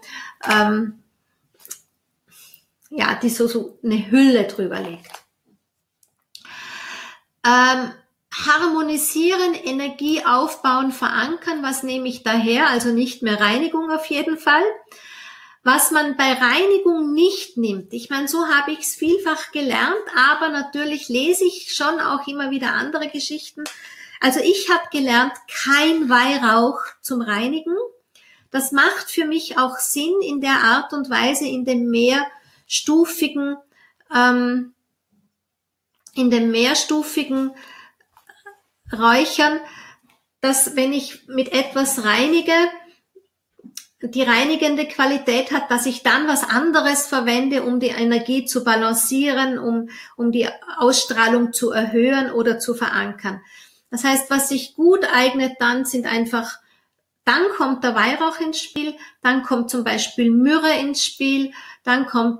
die so eine Hülle drüber legt. Harmonisieren, Energie aufbauen, verankern, was nehme ich daher? Also nicht mehr Reinigung auf jeden Fall. Was man bei Reinigung nicht nimmt, ich meine, so habe ich es vielfach gelernt, aber natürlich lese ich schon auch immer wieder andere Geschichten. Also ich habe gelernt, kein Weihrauch zum Reinigen. Das macht für mich auch Sinn in der Art und Weise, in dem mehrstufigen Räuchern, dass wenn ich mit etwas reinige, die reinigende Qualität hat, dass ich dann was anderes verwende, um die Energie zu balancieren, um die Ausstrahlung zu erhöhen oder zu verankern. Das heißt, was sich gut eignet dann dann kommt der Weihrauch ins Spiel, dann kommt zum Beispiel Myrrhe ins Spiel, dann kommt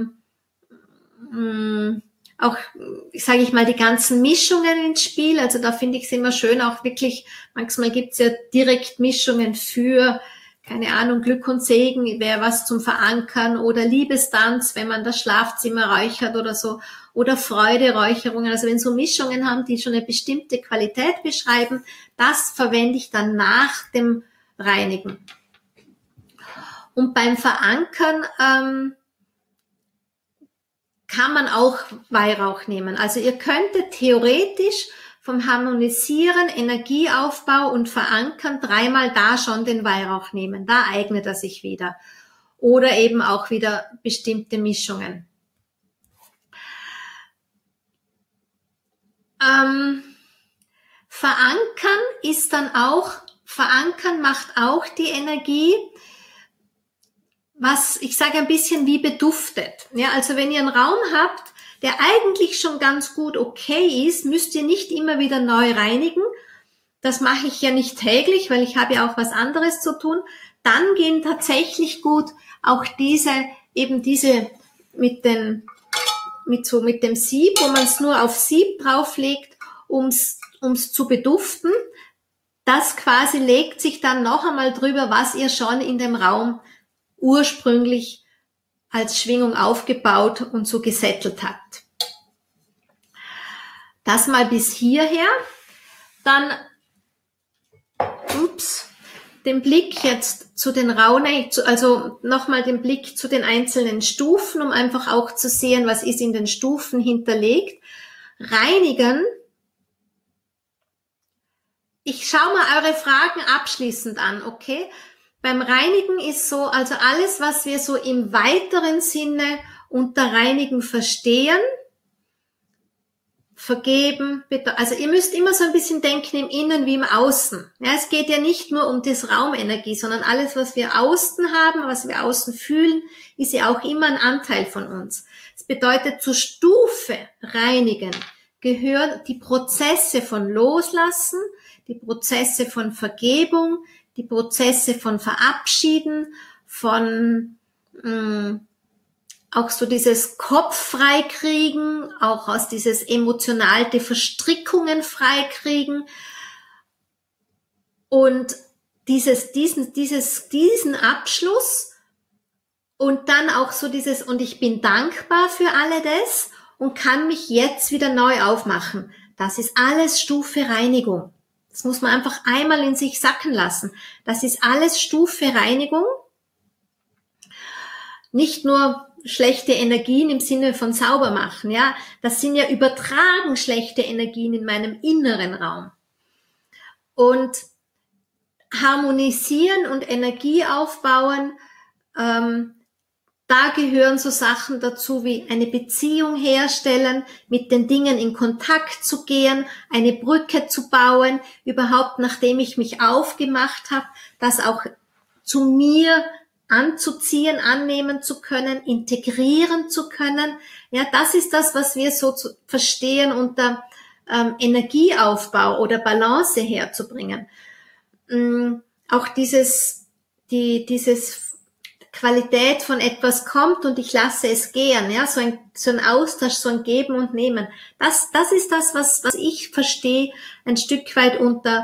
auch, sage ich mal, die ganzen Mischungen ins Spiel. Also da finde ich es immer schön, auch wirklich, manchmal gibt's ja direkt Mischungen für, keine Ahnung, Glück und Segen, wäre was zum Verankern, oder Liebestanz, wenn man das Schlafzimmer räuchert oder so, oder Freude-Räucherungen. Also wenn so Mischungen haben, die schon eine bestimmte Qualität beschreiben, das verwende ich dann nach dem Reinigen. Und beim Verankern kann man auch Weihrauch nehmen. Also ihr könntet theoretisch vom Harmonisieren, Energieaufbau und Verankern 3-mal da schon den Weihrauch nehmen. Da eignet er sich wieder. Oder eben auch wieder bestimmte Mischungen. Verankern macht auch die Energie, was ich sage ein bisschen wie beduftet. Ja, also wenn ihr einen Raum habt, der eigentlich schon ganz gut okay ist, müsst ihr nicht immer wieder neu reinigen. Das mache ich ja nicht täglich, weil ich habe ja auch was anderes zu tun. Dann gehen tatsächlich gut auch diese mit dem Sieb, wo man es nur auf Sieb drauflegt, ums zu beduften. Das quasi legt sich dann noch einmal drüber, was ihr schon in dem Raum ursprünglich als Schwingung aufgebaut und so gesettelt habt. Das mal bis hierher. Dann, den Blick jetzt zu den Rauhnächten, also nochmal den Blick zu den einzelnen Stufen, um einfach auch zu sehen, was ist in den Stufen hinterlegt. Reinigen. Ich schaue mal eure Fragen abschließend an, okay? Beim Reinigen ist so, also alles, was wir so im weiteren Sinne unter Reinigen verstehen, vergeben, also ihr müsst immer so ein bisschen denken im Innen wie im Außen. Ja, es geht ja nicht nur um das Raumenergie, sondern alles, was wir außen haben, was wir außen fühlen, ist ja auch immer ein Anteil von uns. Das bedeutet, zur Stufe Reinigen gehören die Prozesse von Loslassen, die Prozesse von Vergebung, die Prozesse von Verabschieden, von auch so dieses Kopf freikriegen, auch aus dieses emotionale Verstrickungen freikriegen und diesen Abschluss und dann auch so dieses, und ich bin dankbar für alle das und kann mich jetzt wieder neu aufmachen. Das ist alles Stufe Reinigung. Das muss man einfach einmal in sich sacken lassen. Das ist alles Stufe Reinigung. Nicht nur schlechte Energien im Sinne von sauber machen, ja. Das sind ja übertragen schlechte Energien in meinem inneren Raum. Und harmonisieren und Energie aufbauen, da gehören so Sachen dazu wie eine Beziehung herstellen, mit den Dingen in Kontakt zu gehen, eine Brücke zu bauen, überhaupt nachdem ich mich aufgemacht habe, das auch zu mir anzuziehen, annehmen zu können, integrieren zu können. Ja, das ist das, was wir so verstehen unter Energieaufbau oder Balance herzubringen. Auch dieses Qualität von etwas kommt und ich lasse es gehen, ja, so ein Austausch, so ein Geben und Nehmen. Das ist das, was ich verstehe, ein Stück weit unter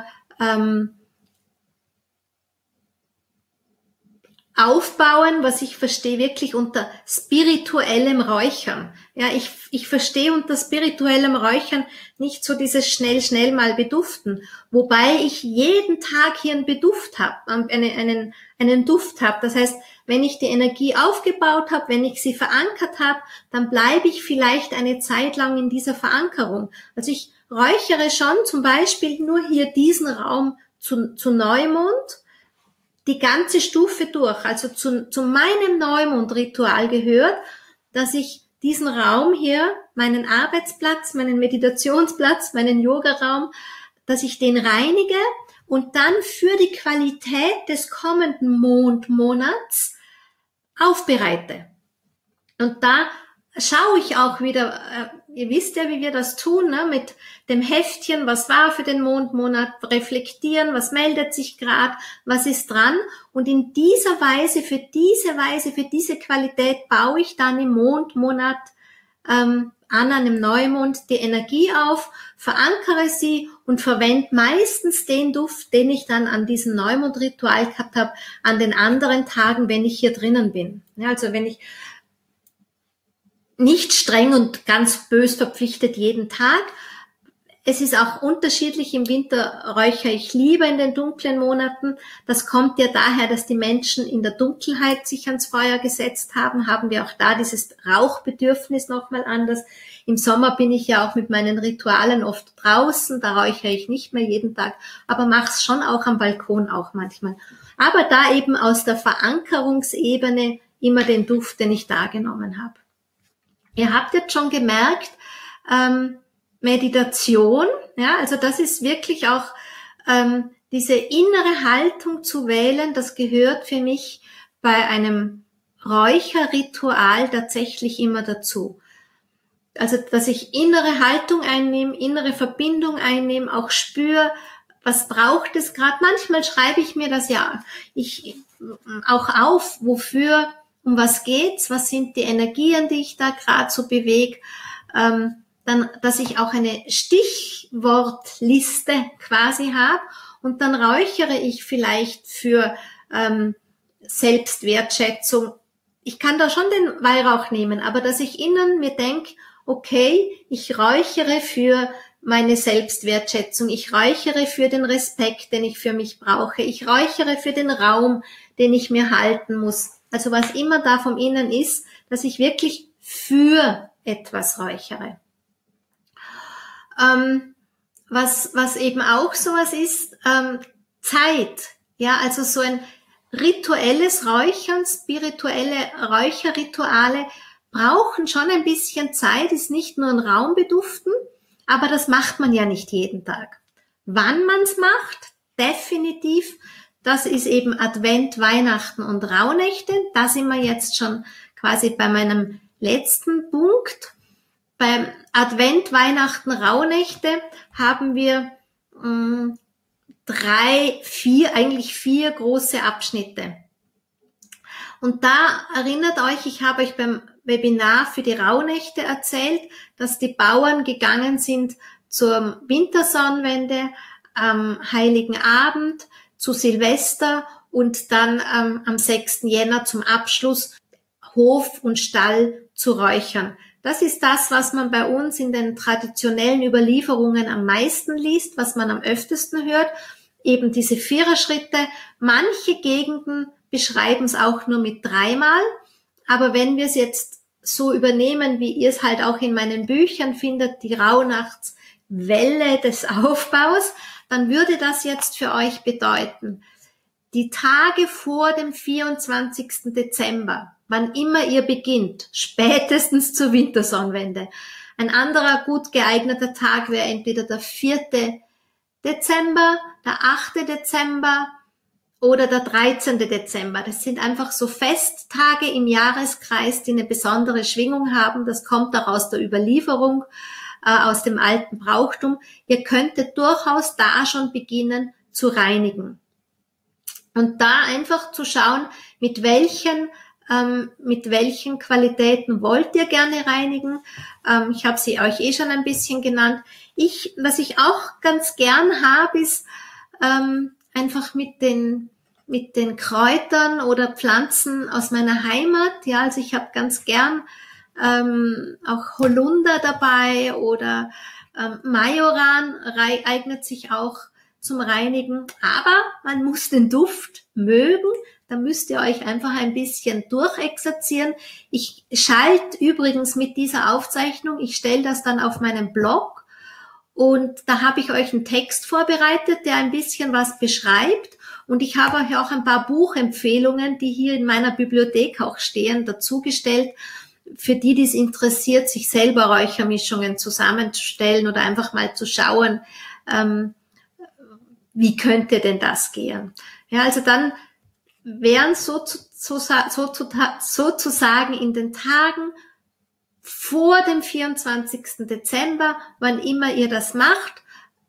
Aufbauen, was ich verstehe wirklich unter spirituellem Räuchern. Ja, ich verstehe unter spirituellem Räuchern nicht so dieses schnell mal beduften, wobei ich jeden Tag hier einen Beduft habe, einen Duft habe. Das heißt, wenn ich die Energie aufgebaut habe, wenn ich sie verankert habe, dann bleibe ich vielleicht eine Zeit lang in dieser Verankerung. Also ich räuchere schon zum Beispiel nur hier diesen Raum zu Neumond, die ganze Stufe durch. Also zu meinem Neumondritual gehört, dass ich diesen Raum hier, meinen Arbeitsplatz, meinen Meditationsplatz, meinen Yogaraum, dass ich den reinige und dann für die Qualität des kommenden Mondmonats aufbereite. Und da schaue ich auch wieder, ihr wisst ja, wie wir das tun, ne, mit dem Heftchen, was war für den Mondmonat, reflektieren, was meldet sich gerade, was ist dran. Und in dieser Weise, für diese Qualität baue ich dann im Mondmonat an einem Neumond die Energie auf, verankere sie und verwende meistens den Duft, den ich dann an diesem Neumondritual gehabt habe, an den anderen Tagen, wenn ich hier drinnen bin. Ja, also wenn ich nicht streng und ganz bös verpflichtet jeden Tag. Es ist auch unterschiedlich. Im Winter räuchere ich lieber in den dunklen Monaten. Das kommt ja daher, dass die Menschen in der Dunkelheit sich ans Feuer gesetzt haben. Haben wir auch da dieses Rauchbedürfnis nochmal anders. Im Sommer bin ich ja auch mit meinen Ritualen oft draußen. Da räuchere ich nicht mehr jeden Tag, aber mache es schon auch am Balkon auch manchmal. Aber da eben aus der Verankerungsebene immer den Duft, den ich da genommen habe. Ihr habt jetzt schon gemerkt, Meditation, ja, also das ist wirklich auch diese innere Haltung zu wählen, das gehört für mich bei einem Räucherritual tatsächlich immer dazu. Also, dass ich innere Haltung einnehme, innere Verbindung einnehme, auch spüre, was braucht es gerade. Manchmal schreibe ich mir das ja auch auf, wofür, um was geht's, was sind die Energien, die ich da gerade so bewege, dann, dass ich auch eine Stichwortliste quasi habe und dann räuchere ich vielleicht für Selbstwertschätzung. Ich kann da schon den Weihrauch nehmen, aber dass ich innen mir denke, okay, ich räuchere für meine Selbstwertschätzung, ich räuchere für den Respekt, den ich für mich brauche, ich räuchere für den Raum, den ich mir halten muss. Also was immer da vom Innen ist, dass ich wirklich für etwas räuchere. Was eben auch sowas ist, Zeit. Ja, also so ein rituelles Räuchern, spirituelle Räucherrituale brauchen schon ein bisschen Zeit, ist nicht nur ein Raum beduften, aber das macht man ja nicht jeden Tag. Wann man's macht, definitiv. Das ist eben Advent, Weihnachten und Rauhnächte. Da sind wir jetzt schon quasi bei meinem letzten Punkt. Beim Advent, Weihnachten, Rauhnächte haben wir vier große Abschnitte. Und da erinnert euch, ich habe euch beim Webinar für die Rauhnächte erzählt, dass die Bauern gegangen sind zur Wintersonnenwende am Heiligen Abend, zu Silvester und dann am 6. Jänner zum Abschluss Hof und Stall zu räuchern. Das ist das, was man bei uns in den traditionellen Überlieferungen am meisten liest, was man am öftesten hört. Eben diese Viererschritte. Manche Gegenden beschreiben es auch nur mit 3-mal. Aber wenn wir es jetzt so übernehmen, wie ihr es halt auch in meinen Büchern findet, die Rauhnachtswelle des Aufbaus, dann würde das jetzt für euch bedeuten, die Tage vor dem 24. Dezember, wann immer ihr beginnt, spätestens zur Wintersonnenwende. Ein anderer gut geeigneter Tag wäre entweder der 4. Dezember, der 8. Dezember oder der 13. Dezember. Das sind einfach so Festtage im Jahreskreis, die eine besondere Schwingung haben. Das kommt auch aus der Überlieferung, aus dem alten Brauchtum. Ihr könntet durchaus da schon beginnen zu reinigen. Und da einfach zu schauen, mit welchen Qualitäten wollt ihr gerne reinigen. Ich habe sie euch schon ein bisschen genannt. Was ich auch ganz gern habe, ist einfach mit den Kräutern oder Pflanzen aus meiner Heimat. Ja, also ich habe ganz gern auch Holunder dabei oder Majoran eignet sich auch zum Reinigen. Aber man muss den Duft mögen. Da müsst ihr euch einfach ein bisschen durchexerzieren. Ich schalte übrigens mit dieser Aufzeichnung, ich stelle das dann auf meinen Blog und da habe ich euch einen Text vorbereitet, der ein bisschen was beschreibt und ich habe euch auch ein paar Buchempfehlungen, die hier in meiner Bibliothek auch stehen, dazugestellt, für die es interessiert, sich selber Räuchermischungen zusammenzustellen oder einfach mal zu schauen, wie könnte denn das gehen. Ja, also dann wären sozusagen in den Tagen vor dem 24. Dezember, wann immer ihr das macht.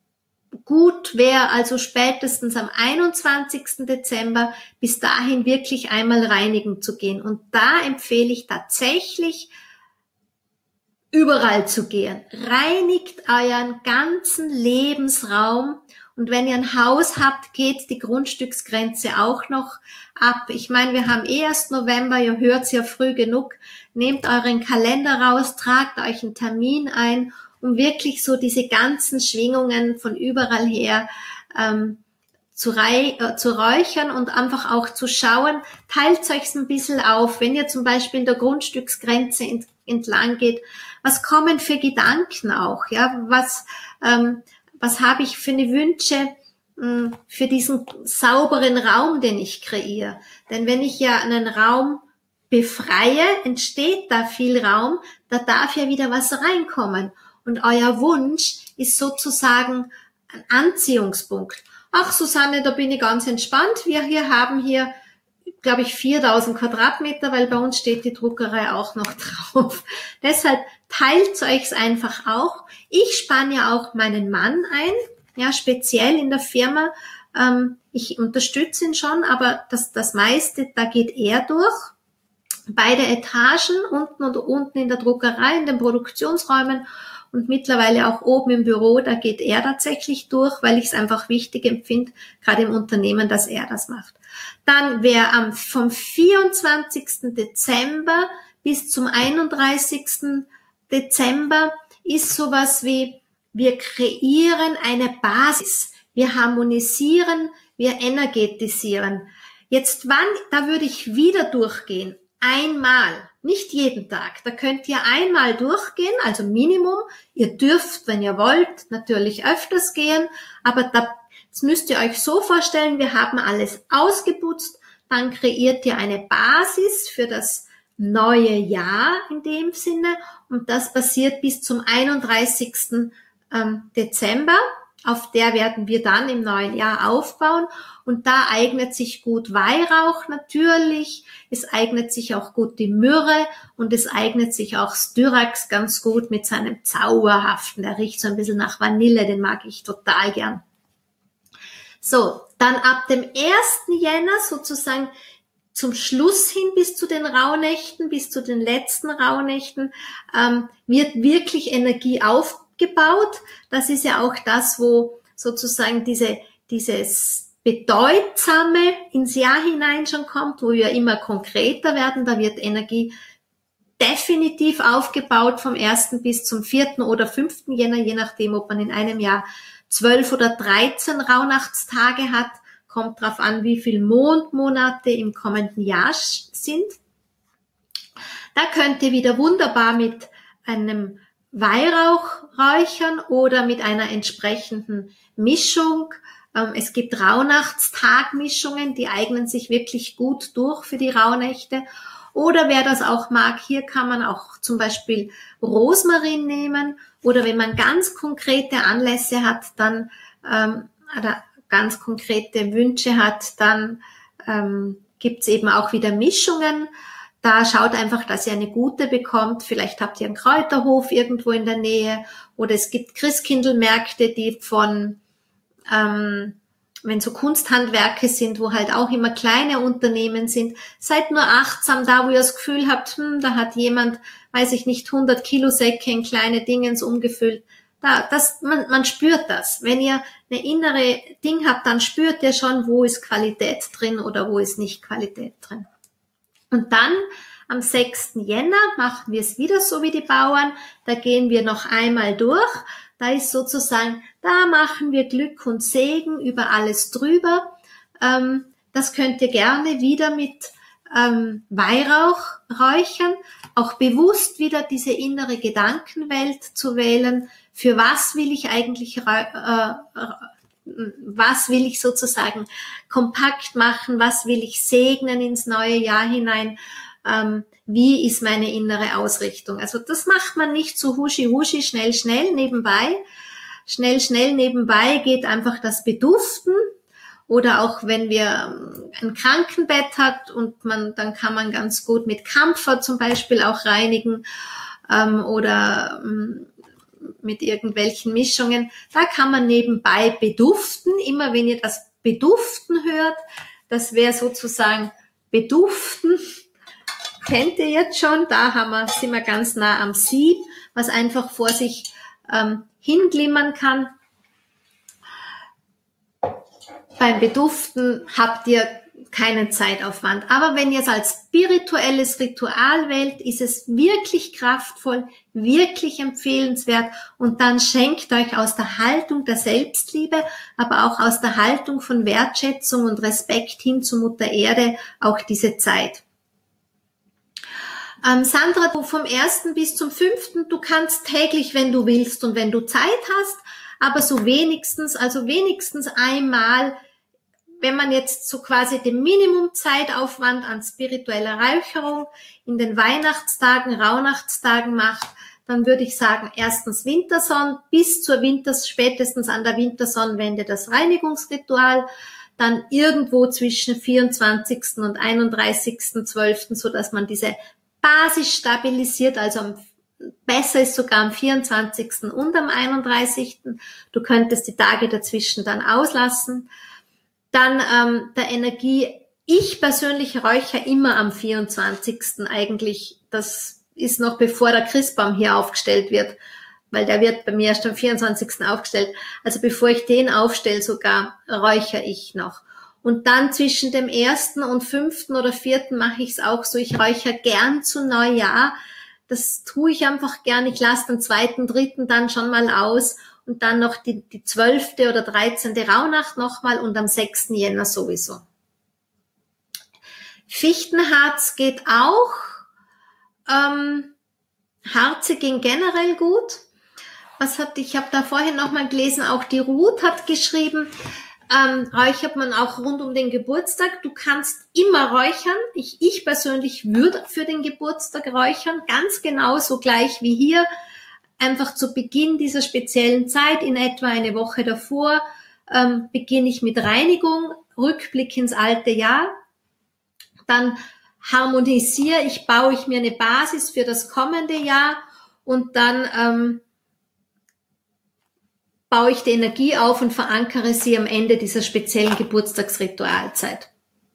Gut wäre also spätestens am 21. Dezember bis dahin wirklich einmal reinigen zu gehen. Und da empfehle ich tatsächlich, überall zu gehen. Reinigt euren ganzen Lebensraum. Und wenn ihr ein Haus habt, geht die Grundstücksgrenze auch noch ab. Ich meine, wir haben erst November, ihr hört's ja früh genug. Nehmt euren Kalender raus, tragt euch einen Termin ein, um wirklich so diese ganzen Schwingungen von überall her zu räuchern und einfach auch zu schauen. Teilt euch ein bisschen auf, wenn ihr zum Beispiel in der Grundstücksgrenze entlang geht. Was kommen für Gedanken auch? Ja, was habe ich für eine Wünsche für diesen sauberen Raum, den ich kreiere? Denn wenn ich ja einen Raum befreie, entsteht da viel Raum, da darf ja wieder was reinkommen. Und euer Wunsch ist sozusagen ein Anziehungspunkt. Ach, Susanne, da bin ich ganz entspannt. Wir haben hier, glaube ich, 4000 Quadratmeter, weil bei uns steht die Druckerei auch noch drauf. Deshalb teilt euch's einfach auch. Ich spanne ja auch meinen Mann ein, ja, speziell in der Firma. Ich unterstütze ihn schon, aber das meiste, da geht er durch. Beide Etagen, unten und unten in der Druckerei, in den Produktionsräumen und mittlerweile auch oben im Büro, da geht er tatsächlich durch, weil ich es einfach wichtig empfinde, gerade im Unternehmen, dass er das macht. Dann wäre vom 24. Dezember bis zum 31. Dezember ist sowas wie, wir kreieren eine Basis, wir harmonisieren, wir energetisieren. Jetzt da würde ich wieder durchgehen. Einmal, nicht jeden Tag. Da könnt ihr einmal durchgehen, also Minimum. Ihr dürft, wenn ihr wollt, natürlich öfters gehen, aber das müsst ihr euch so vorstellen, wir haben alles ausgeputzt, dann kreiert ihr eine Basis für das neue Jahr in dem Sinne und das passiert bis zum 31. Dezember. Auf der werden wir dann im neuen Jahr aufbauen und da eignet sich gut Weihrauch natürlich, es eignet sich auch gut die Myrrhe und es eignet sich auch Styrax ganz gut mit seinem Zauberhaften, der riecht so ein bisschen nach Vanille, den mag ich total gern. So, dann ab dem 1. Jänner sozusagen zum Schluss hin bis zu den Rauhnächten, bis zu den letzten Rauhnächten, wird wirklich Energie aufgebaut. Das ist ja auch das, wo sozusagen dieses Bedeutsame ins Jahr hinein schon kommt, wo wir immer konkreter werden. Da wird Energie definitiv aufgebaut vom 1. bis zum 4. oder 5. Jänner, je nachdem, ob man in einem Jahr 12 oder 13 Rauhnachtstage hat. Kommt drauf an, wie viel Mondmonate im kommenden Jahr sind. Da könnt ihr wieder wunderbar mit einem Weihrauch räuchern oder mit einer entsprechenden Mischung. Es gibt Rauhnachtstagmischungen, die eignen sich wirklich gut durch für die Rauhnächte. Oder wer das auch mag, hier kann man auch zum Beispiel Rosmarin nehmen. Oder wenn man ganz konkrete Anlässe hat, dann oder ganz konkrete Wünsche hat, dann gibt's eben auch wieder Mischungen. Da schaut einfach, dass ihr eine gute bekommt. Vielleicht habt ihr einen Kräuterhof irgendwo in der Nähe. Oder es gibt Christkindlmärkte, die von wenn so Kunsthandwerke sind, wo halt auch immer kleine Unternehmen sind, seid nur achtsam da, wo ihr das Gefühl habt, da hat jemand, weiß ich nicht, 100 Kilo Säcke in kleine Dingens umgefüllt. Man spürt das. Wenn ihr eine innere Ding habt, dann spürt ihr schon, wo ist Qualität drin oder wo ist nicht Qualität drin. Und dann am 6. Jänner machen wir es wieder so wie die Bauern. Da gehen wir noch einmal durch. Da ist sozusagen, da machen wir Glück und Segen über alles drüber. Das könnt ihr gerne wieder mit Weihrauch räuchern. Auch bewusst wieder diese innere Gedankenwelt zu wählen. Für was will ich eigentlich, was will ich sozusagen kompakt machen? Was will ich segnen ins neue Jahr hinein? Wie ist meine innere Ausrichtung? Also das macht man nicht so huschi, schnell nebenbei. Schnell nebenbei geht einfach das Beduften. Oder auch wenn wir ein Krankenbett hat und dann kann man ganz gut mit Kampfer zum Beispiel auch reinigen oder mit irgendwelchen Mischungen. Da kann man nebenbei beduften. Immer wenn ihr das Beduften hört, das wäre sozusagen Beduften. Kennt ihr jetzt schon? Da sind wir ganz nah am Sieb, was einfach vor sich hinglimmern kann. Beim Beduften habt ihr keinen Zeitaufwand. Aber wenn ihr es als spirituelles Ritual wählt, ist es wirklich kraftvoll, wirklich empfehlenswert und dann schenkt euch aus der Haltung der Selbstliebe, aber auch aus der Haltung von Wertschätzung und Respekt hin zu Mutter Erde auch diese Zeit. Sandra, du vom 1. bis zum 5., du kannst täglich, wenn du willst und wenn du Zeit hast, aber so wenigstens einmal, wenn man jetzt so quasi den Minimum-Zeitaufwand an spiritueller Räucherung in den Weihnachtstagen, Rauhnachtstagen macht, dann würde ich sagen, erstens Wintersonnen bis zur spätestens an der Wintersonnenwende das Reinigungsritual, dann irgendwo zwischen 24. und 31.12., so dass man diese Basis stabilisiert, also besser ist sogar am 24. und am 31. Du könntest die Tage dazwischen dann auslassen. Dann der Energie, ich persönlich räuchere immer am 24. eigentlich, das ist noch bevor der Christbaum hier aufgestellt wird, weil der wird bei mir erst am 24. aufgestellt. Also bevor ich den aufstelle sogar, räuchere ich noch. Und dann zwischen dem 1. und 5. oder 4. mache ich es auch so, ich räuchere gern zu Neujahr. Das tue ich einfach gern. Ich lasse den 2., 3. dann schon mal aus und dann noch die 12. oder 13. Rauhnacht nochmal und am 6. Jänner sowieso. Fichtenharz geht auch. Harze ging generell gut. Ich habe da vorhin nochmal gelesen, auch die Ruth hat geschrieben, räuchert man auch rund um den Geburtstag. Du kannst immer räuchern. Ich persönlich würde für den Geburtstag räuchern, ganz genauso gleich wie hier. Einfach zu Beginn dieser speziellen Zeit, in etwa eine Woche davor, beginne ich mit Reinigung, Rückblick ins alte Jahr. Dann baue ich mir eine Basis für das kommende Jahr und dann baue ich die Energie auf und verankere sie am Ende dieser speziellen Geburtstagsritualzeit.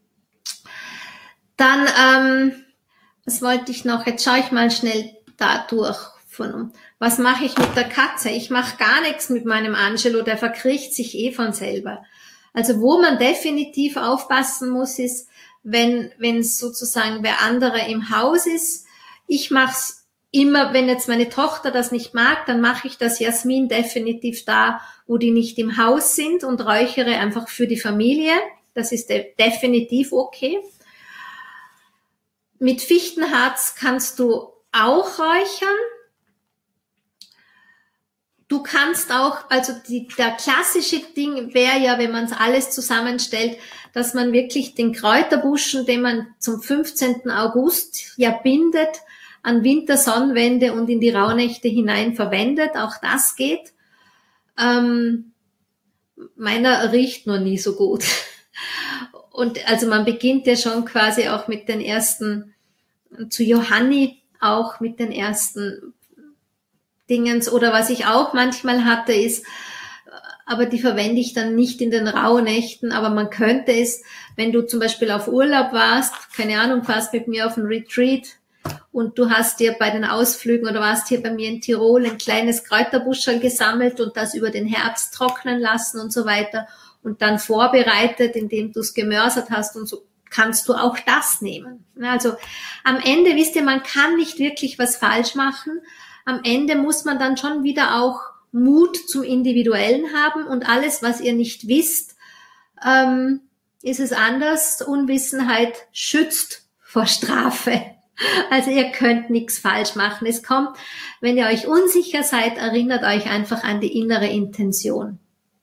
Dann, was wollte ich noch? Jetzt schaue ich mal schnell da durch. Was mache ich mit der Katze? Ich mache gar nichts mit meinem Angelo, der verkriecht sich von selber. Also wo man definitiv aufpassen muss, ist, wenn sozusagen wer andere im Haus ist. Ich mache es immer, wenn jetzt meine Tochter das nicht mag, dann mache ich das Jasmin definitiv da, wo die nicht im Haus sind und räuchere einfach für die Familie. Das ist definitiv okay. Mit Fichtenharz kannst du auch räuchern. du kannst auch, also der klassische Ding wäre ja, wenn man es alles zusammenstellt, dass man wirklich den Kräuterbuschen, den man zum 15. August ja bindet, an Wintersonnenwende und in die Rauhnächte hinein verwendet. Auch das geht. Meiner riecht noch nie so gut. Und also man beginnt ja schon quasi auch mit den ersten, zu Johanni auch mit den ersten Dingens. Oder was ich auch manchmal hatte ist, aber die verwende ich dann nicht in den Rauhnächten, aber man könnte es, wenn du zum Beispiel auf Urlaub warst, keine Ahnung, fährst mit mir auf ein Retreat und du hast dir bei den Ausflügen oder warst hier bei mir in Tirol ein kleines Kräuterbuscherl gesammelt und das über den Herbst trocknen lassen und so weiter und dann vorbereitet, indem du es gemörsert hast und so, kannst du auch das nehmen. Also am Ende, wisst ihr, man kann nicht wirklich was falsch machen. Am Ende muss man dann schon wieder auch Mut zum Individuellen haben und alles, was ihr nicht wisst, ist es anders. Unwissenheit schützt vor Strafe. Also ihr könnt nichts falsch machen. Es kommt, wenn ihr euch unsicher seid, erinnert euch einfach an die innere Intention.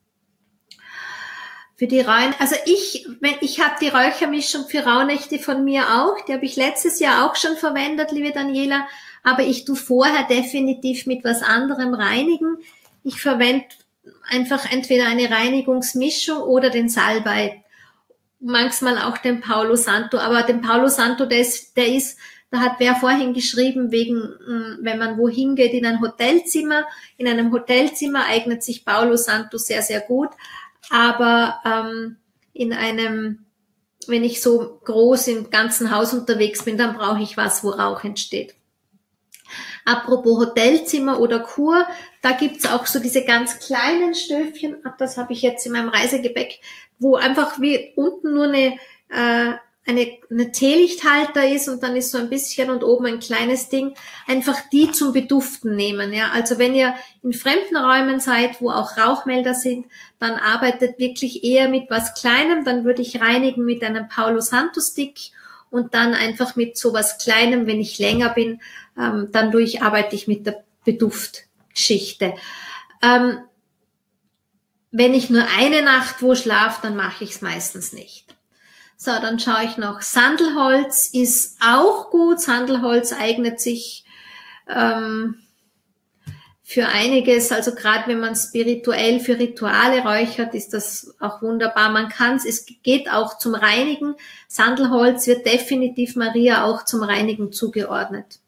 Für die also ich habe die Räuchermischung für Rauhnächte von mir auch. Die habe ich letztes Jahr auch schon verwendet, liebe Daniela. Aber ich tue vorher definitiv mit was anderem reinigen. Ich verwende einfach entweder eine Reinigungsmischung oder den Salbei. Manchmal auch den Palo Santo. Aber den Palo Santo, da hat wer vorhin geschrieben, wegen, wenn man wohin geht in ein Hotelzimmer. In einem Hotelzimmer eignet sich Palo Santo sehr, sehr gut. Aber wenn ich so groß im ganzen Haus unterwegs bin, dann brauche ich was, wo Rauch entsteht. Apropos Hotelzimmer oder Kur, da gibt's auch so diese ganz kleinen Stöfchen, das habe ich jetzt in meinem Reisegepäck, wo einfach wie unten nur eine Teelichthalter ist und dann ist so ein bisschen und oben ein kleines Ding, einfach die zum Beduften nehmen. Ja, also wenn ihr in fremden Räumen seid, wo auch Rauchmelder sind, dann arbeitet wirklich eher mit was Kleinem, dann würde ich reinigen mit einem Palo Santo Stick und dann einfach mit sowas Kleinem, wenn ich länger bin, dann arbeite ich mit der Beduftschichte. Wenn ich nur eine Nacht wo schlafe, dann mache ich es meistens nicht. So, dann schaue ich noch. Sandelholz ist auch gut. Sandelholz eignet sich für einiges. Also gerade wenn man spirituell für Rituale räuchert, ist das auch wunderbar. Es geht auch zum Reinigen. Sandelholz wird definitiv Maria auch zum Reinigen zugeordnet.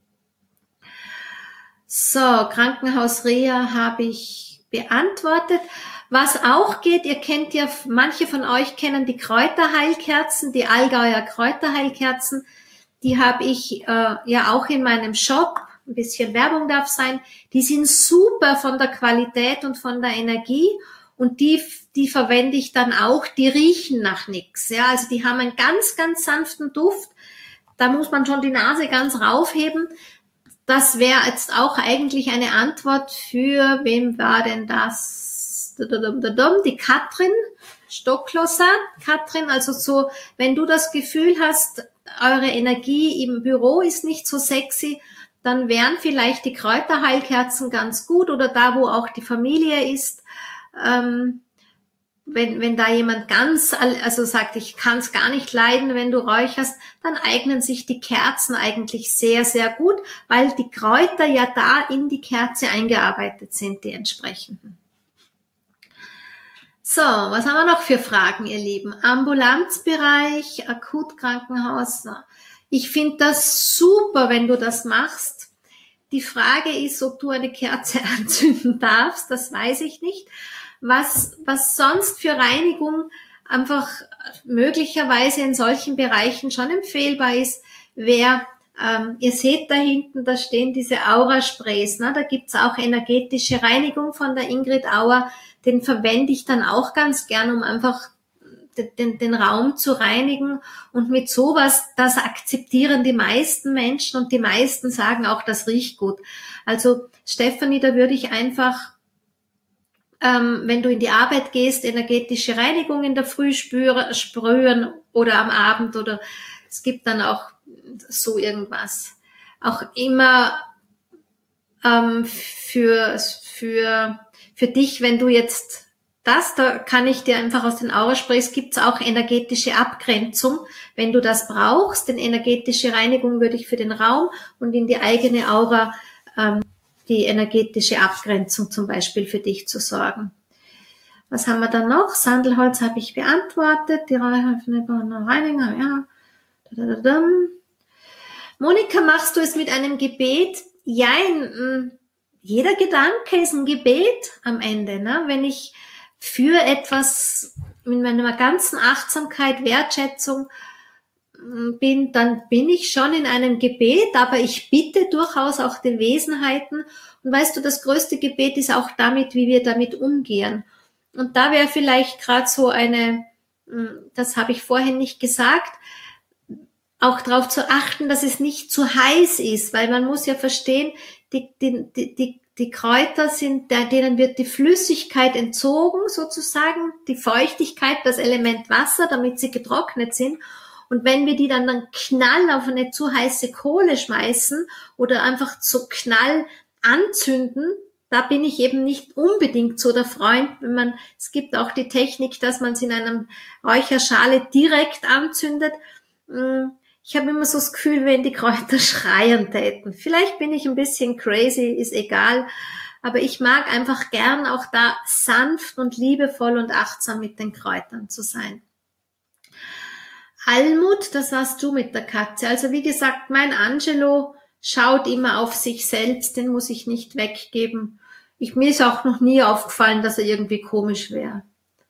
So, Krankenhaus-Reha habe ich beantwortet. Was auch geht, ihr kennt ja, manche von euch kennen die Kräuterheilkerzen, die Allgäuer Kräuterheilkerzen. Die habe ich ja auch in meinem Shop. Ein bisschen Werbung darf sein. Die sind super von der Qualität und von der Energie und die verwende ich dann auch. Die riechen nach nichts. Ja, also die haben einen ganz, ganz sanften Duft. Da muss man schon die Nase ganz raufheben. Das wäre jetzt auch eigentlich eine Antwort für, wem war denn das? Die Katrin Stocklosser. Katrin, also so, wenn du das Gefühl hast, eure Energie im Büro ist nicht so sexy, dann wären vielleicht die Kräuterheilkerzen ganz gut oder da, wo auch die Familie ist. Wenn da jemand also sagt, ich kann es gar nicht leiden, wenn du räucherst, dann eignen sich die Kerzen eigentlich sehr, sehr gut, weil die Kräuter ja da in die Kerze eingearbeitet sind, die entsprechenden. So, was haben wir noch für Fragen, ihr Lieben? Ambulanzbereich, Akutkrankenhaus. Ich finde das super, wenn du das machst. Die Frage ist, ob du eine Kerze anzünden darfst, das weiß ich nicht. Was sonst für Reinigung einfach möglicherweise in solchen Bereichen schon empfehlbar ist, ihr seht da hinten, da stehen diese Aura-Sprays, ne? Da gibt's auch energetische Reinigung von der Ingrid Auer, den verwende ich dann auch ganz gern, um einfach den Raum zu reinigen und mit sowas, das akzeptieren die meisten Menschen und die meisten sagen auch, das riecht gut. Also Stefanie, da würde ich einfach, wenn du in die Arbeit gehst, energetische Reinigung in der Früh sprühen oder am Abend oder es gibt dann auch so irgendwas. Auch immer für dich, wenn du jetzt da kann ich dir einfach aus den Aurasprays, gibt's auch energetische Abgrenzung, wenn du das brauchst. Denn energetische Reinigung würde ich für den Raum und in die eigene Aura die energetische Abgrenzung zum Beispiel für dich zu sorgen. Was haben wir dann noch? Sandelholz habe ich beantwortet. Die Reinigung, ja. Monika, machst du es mit einem Gebet? Jein, jeder Gedanke ist ein Gebet am Ende. Ne? Wenn ich für etwas mit meiner ganzen Achtsamkeit, Wertschätzung bin, dann bin ich schon in einem Gebet, aber ich bitte durchaus auch den Wesenheiten. Und weißt du, das größte Gebet ist auch damit, wie wir damit umgehen. Und da wäre vielleicht gerade so das habe ich vorhin nicht gesagt, auch darauf zu achten, dass es nicht zu heiß ist, weil man muss ja verstehen, die Kräuter denen wird die Flüssigkeit entzogen, sozusagen, die Feuchtigkeit, das Element Wasser, damit sie getrocknet sind. Und wenn wir die dann knall auf eine zu heiße Kohle schmeißen oder einfach so knall anzünden, da bin ich eben nicht unbedingt so der Freund, es gibt auch die Technik, dass man es in einem Räucherschale direkt anzündet. Ich habe immer so das Gefühl, wenn die Kräuter schreien täten. Vielleicht bin ich ein bisschen crazy, ist egal. Aber ich mag einfach gern auch da sanft und liebevoll und achtsam mit den Kräutern zu sein. Almut, das warst du mit der Katze. Also wie gesagt, mein Angelo schaut immer auf sich selbst, den muss ich nicht weggeben. Mir ist auch noch nie aufgefallen, dass er irgendwie komisch wäre.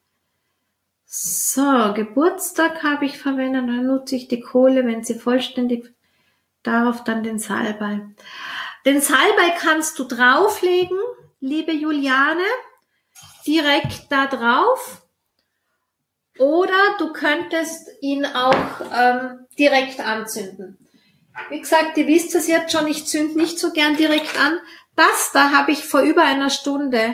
So, Geburtstag habe ich verwendet, dann nutze ich die Kohle, wenn sie vollständig, darauf dann den Salbei. Den Salbei kannst du drauflegen, liebe Juliane, direkt da drauf. Oder du könntest ihn auch direkt anzünden. Wie gesagt, ihr wisst es jetzt schon, ich zünde nicht so gern direkt an. Das da habe ich vor über einer Stunde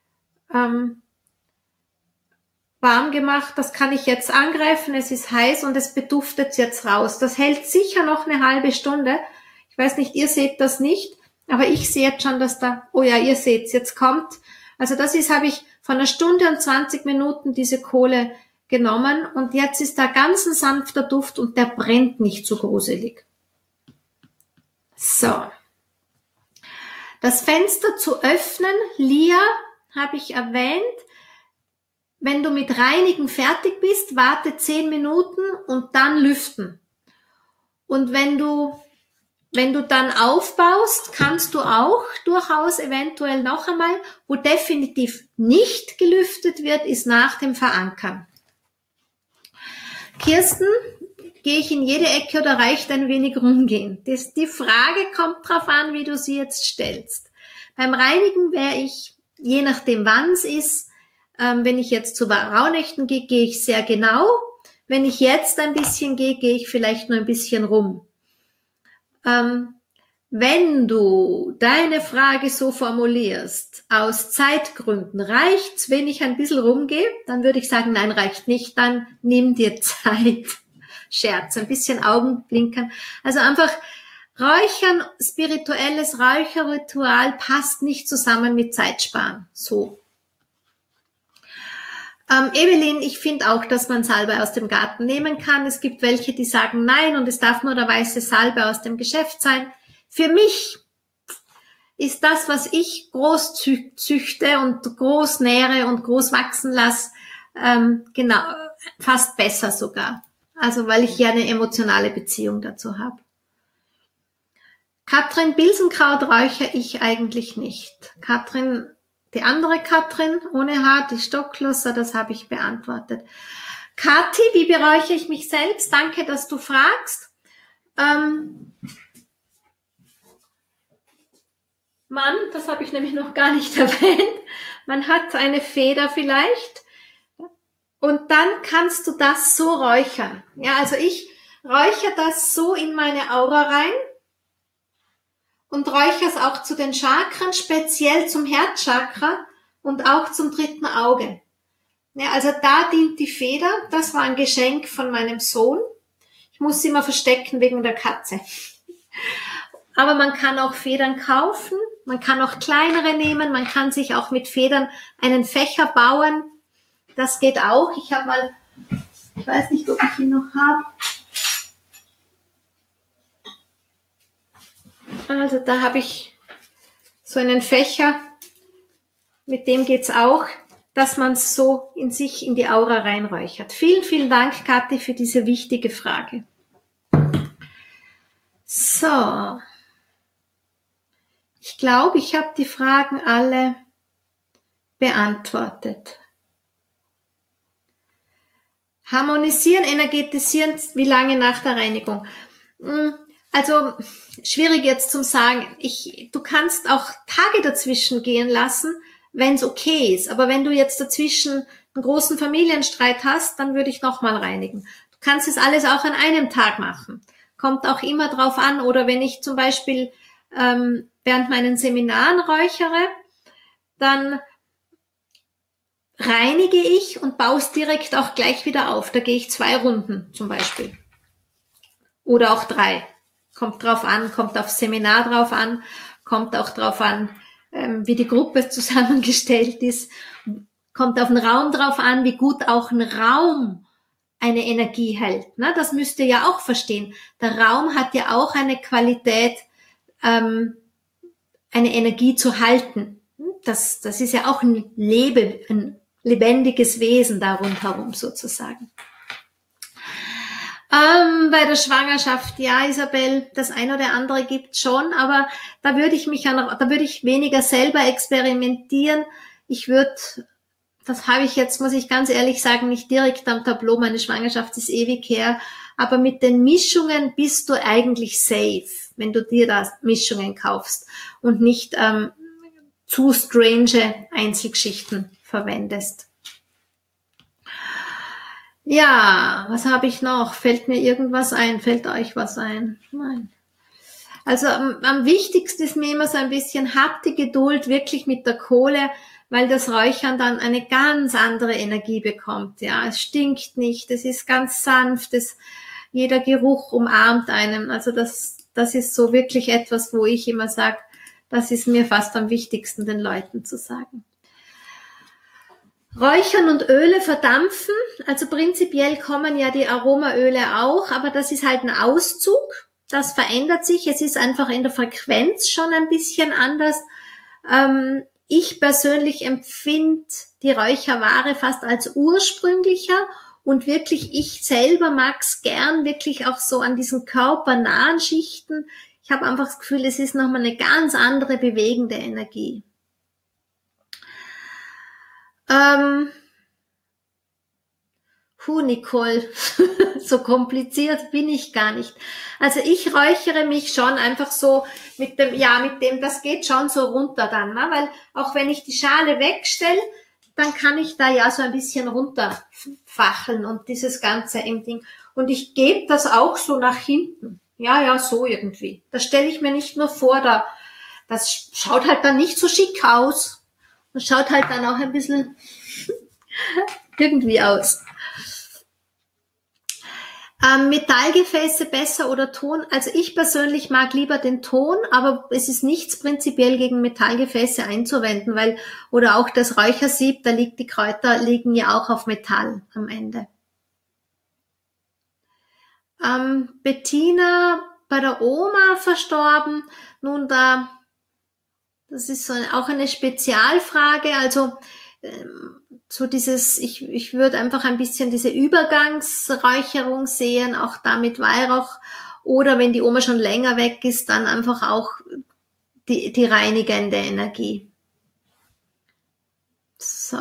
warm gemacht. Das kann ich jetzt angreifen, es ist heiß und es beduftet jetzt raus. Das hält sicher noch eine halbe Stunde. Ich weiß nicht, ihr seht das nicht, aber ich sehe jetzt schon, dass oh ja, ihr seht's, jetzt kommt. Also habe ich von einer Stunde und 20 Minuten diese Kohle genommen und jetzt ist da ganz ein sanfter Duft und der brennt nicht so gruselig. So. Das Fenster zu öffnen, Lia, habe ich erwähnt. Wenn du mit Reinigen fertig bist, warte 10 Minuten und dann lüften. Und wenn du dann aufbaust, kannst du auch durchaus eventuell noch einmal, wo definitiv nicht gelüftet wird, ist nach dem Verankern. Kirsten, gehe ich in jede Ecke oder reicht ein wenig rumgehen? Die Frage kommt drauf an, wie du sie jetzt stellst. Beim Reinigen wäre ich, je nachdem wann es ist, wenn ich jetzt zu Rauhnächten gehe, gehe ich sehr genau. Wenn ich jetzt ein bisschen gehe, gehe ich vielleicht nur ein bisschen rum. Wenn du deine Frage so formulierst, aus Zeitgründen reicht's, wenn ich ein bisschen rumgehe, dann würde ich sagen, nein, reicht nicht, dann nimm dir Zeit. Scherz, ein bisschen Augenblinkern. Also einfach Räuchern, spirituelles Räucherritual passt nicht zusammen mit Zeitsparen. So. Evelyn, ich finde auch, dass man Salbei aus dem Garten nehmen kann. Es gibt welche, die sagen nein und es darf nur der weiße Salbei aus dem Geschäft sein. Für mich ist das, was ich groß züchte und groß nähre und groß wachsen lasse, genau, fast besser sogar. Also weil ich ja eine emotionale Beziehung dazu habe. Katrin, Bilsenkraut räuchere ich eigentlich nicht. Katrin, die andere Katrin, ohne Haar, die Stocklosser, das habe ich beantwortet. Kathi, wie beräuchere ich mich selbst? Danke, dass du fragst. Das habe ich nämlich noch gar nicht erwähnt. Man hat eine Feder vielleicht und dann kannst du das so räuchern. Ja, also ich räuchere das so in meine Aura rein und räuchere es auch zu den Chakren, speziell zum Herzchakra und auch zum dritten Auge. Ja, also da dient die Feder. Das war ein Geschenk von meinem Sohn. Ich muss sie immer verstecken wegen der Katze. Aber man kann auch Federn kaufen. Man kann auch kleinere nehmen, man kann sich auch mit Federn einen Fächer bauen. Das geht auch. Ich habe mal, ich weiß nicht, ob ich ihn noch habe. Also da habe ich so einen Fächer, mit dem geht's auch, dass man es so in sich, in die Aura reinräuchert. Vielen, vielen Dank, Kathi, für diese wichtige Frage. So. Ich glaube, ich habe die Fragen alle beantwortet. Harmonisieren, energetisieren, wie lange nach der Reinigung? Also, schwierig jetzt zum sagen. Du kannst auch Tage dazwischen gehen lassen, wenn es okay ist. Aber wenn du jetzt dazwischen einen großen Familienstreit hast, dann würde ich nochmal reinigen. Du kannst es alles auch an einem Tag machen. Kommt auch immer drauf an. Oder wenn ich zum Beispiel während meinen Seminaren räuchere, dann reinige ich und baue es direkt auch gleich wieder auf. Da gehe ich 2 Runden zum Beispiel. Oder auch 3. Kommt drauf an, kommt aufs Seminar drauf an, kommt auch drauf an, wie die Gruppe zusammengestellt ist, kommt auf den Raum drauf an, wie gut auch ein Raum eine Energie hält. Ne? Das müsst ihr ja auch verstehen. Der Raum hat ja auch eine Qualität, eine Energie zu halten. Das ist ja auch ein lebendiges Wesen da rundherum sozusagen. Bei der Schwangerschaft, ja, Isabel, das ein oder andere gibt schon, aber da würde ich weniger selber experimentieren. Das habe ich jetzt, muss ich ganz ehrlich sagen, nicht direkt am Tableau, meine Schwangerschaft ist ewig her, aber mit den Mischungen bist du eigentlich safe, wenn du dir da Mischungen kaufst und nicht zu strange Einzelgeschichten verwendest. Ja, was habe ich noch? Fällt mir irgendwas ein? Fällt euch was ein? Nein. Also am wichtigsten ist mir immer so ein bisschen, habt die Geduld wirklich mit der Kohle, weil das Räuchern dann eine ganz andere Energie bekommt. Ja, es stinkt nicht, es ist ganz sanft, jeder Geruch umarmt einen. Also das ist so wirklich etwas, wo ich immer sage, das ist mir fast am wichtigsten, den Leuten zu sagen. Räuchern und Öle verdampfen, also prinzipiell kommen ja die Aromaöle auch, aber das ist halt ein Auszug, das verändert sich, es ist einfach in der Frequenz schon ein bisschen anders. Ich persönlich empfinde die Räucherware fast als ursprünglicher und wirklich ich selber mag's gern wirklich auch so an diesen körpernahen Schichten. Ich habe einfach das Gefühl, es ist nochmal eine ganz andere bewegende Energie. Nicole, so kompliziert bin ich gar nicht. Also ich räuchere mich schon einfach so mit dem, das geht schon so runter dann, ne? Weil auch wenn ich die Schale wegstelle, dann kann ich da ja so ein bisschen runterfacheln und dieses Ganze im Ding. Und ich gebe das auch so nach hinten. Ja, so irgendwie. Das stelle ich mir nicht nur vor, das schaut halt dann nicht so schick aus. Das schaut halt dann auch ein bisschen irgendwie aus. Metallgefäße besser oder Ton? Also ich persönlich mag lieber den Ton, aber es ist nichts prinzipiell gegen Metallgefäße einzuwenden, oder auch das Räuchersieb, die Kräuter liegen ja auch auf Metall am Ende. Bettina, bei der Oma verstorben, nun das ist auch eine Spezialfrage, also so dieses, ich würde einfach ein bisschen diese Übergangsräucherung sehen, auch da mit Weihrauch, oder wenn die Oma schon länger weg ist, dann einfach auch die reinigende Energie. So.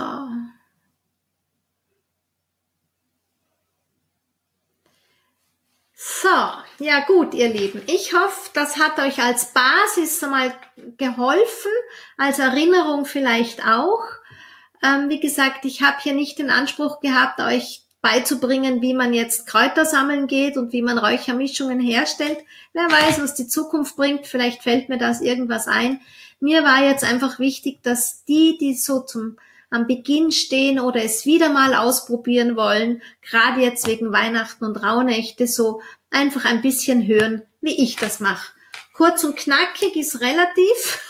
So, ja gut, ihr Lieben. Ich hoffe, das hat euch als Basis mal geholfen, als Erinnerung vielleicht auch. Wie gesagt, ich habe hier nicht den Anspruch gehabt, euch beizubringen, wie man jetzt Kräuter sammeln geht und wie man Räuchermischungen herstellt. Wer weiß, was die Zukunft bringt, vielleicht fällt mir das irgendwas ein. Mir war jetzt einfach wichtig, dass die so am Beginn stehen oder es wieder mal ausprobieren wollen, gerade jetzt wegen Weihnachten und Rauhnächte, so einfach ein bisschen hören, wie ich das mache. Kurz und knackig ist relativ.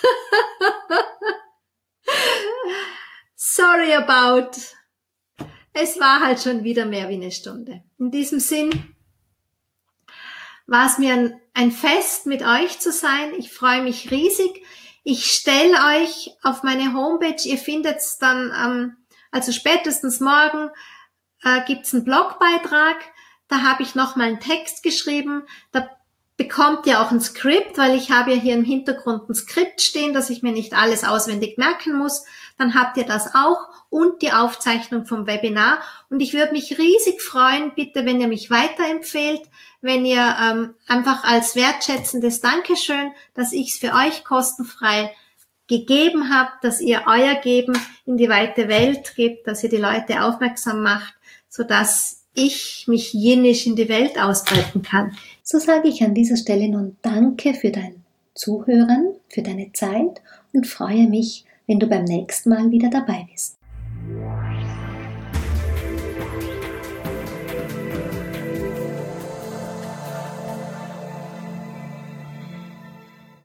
Sorry about. Es war halt schon wieder mehr wie eine Stunde. In diesem Sinn war es mir ein Fest, mit euch zu sein. Ich freue mich riesig. Ich stelle euch auf meine Homepage, ihr findet es dann, also spätestens morgen, gibt's einen Blogbeitrag. Da habe ich nochmal einen Text geschrieben. Da bekommt ihr auch ein Skript, weil ich habe ja hier im Hintergrund ein Skript stehen, dass ich mir nicht alles auswendig merken muss. Dann habt ihr das auch und die Aufzeichnung vom Webinar. Und ich würde mich riesig freuen, bitte, wenn ihr mich weiterempfehlt, wenn ihr einfach als wertschätzendes Dankeschön, dass ich es für euch kostenfrei gegeben habe, dass ihr euer Geben in die weite Welt gebt, dass ihr die Leute aufmerksam macht, sodass ich mich jinnisch in die Welt ausbreiten kann. So sage ich an dieser Stelle nun Danke für dein Zuhören, für deine Zeit und freue mich, wenn du beim nächsten Mal wieder dabei bist.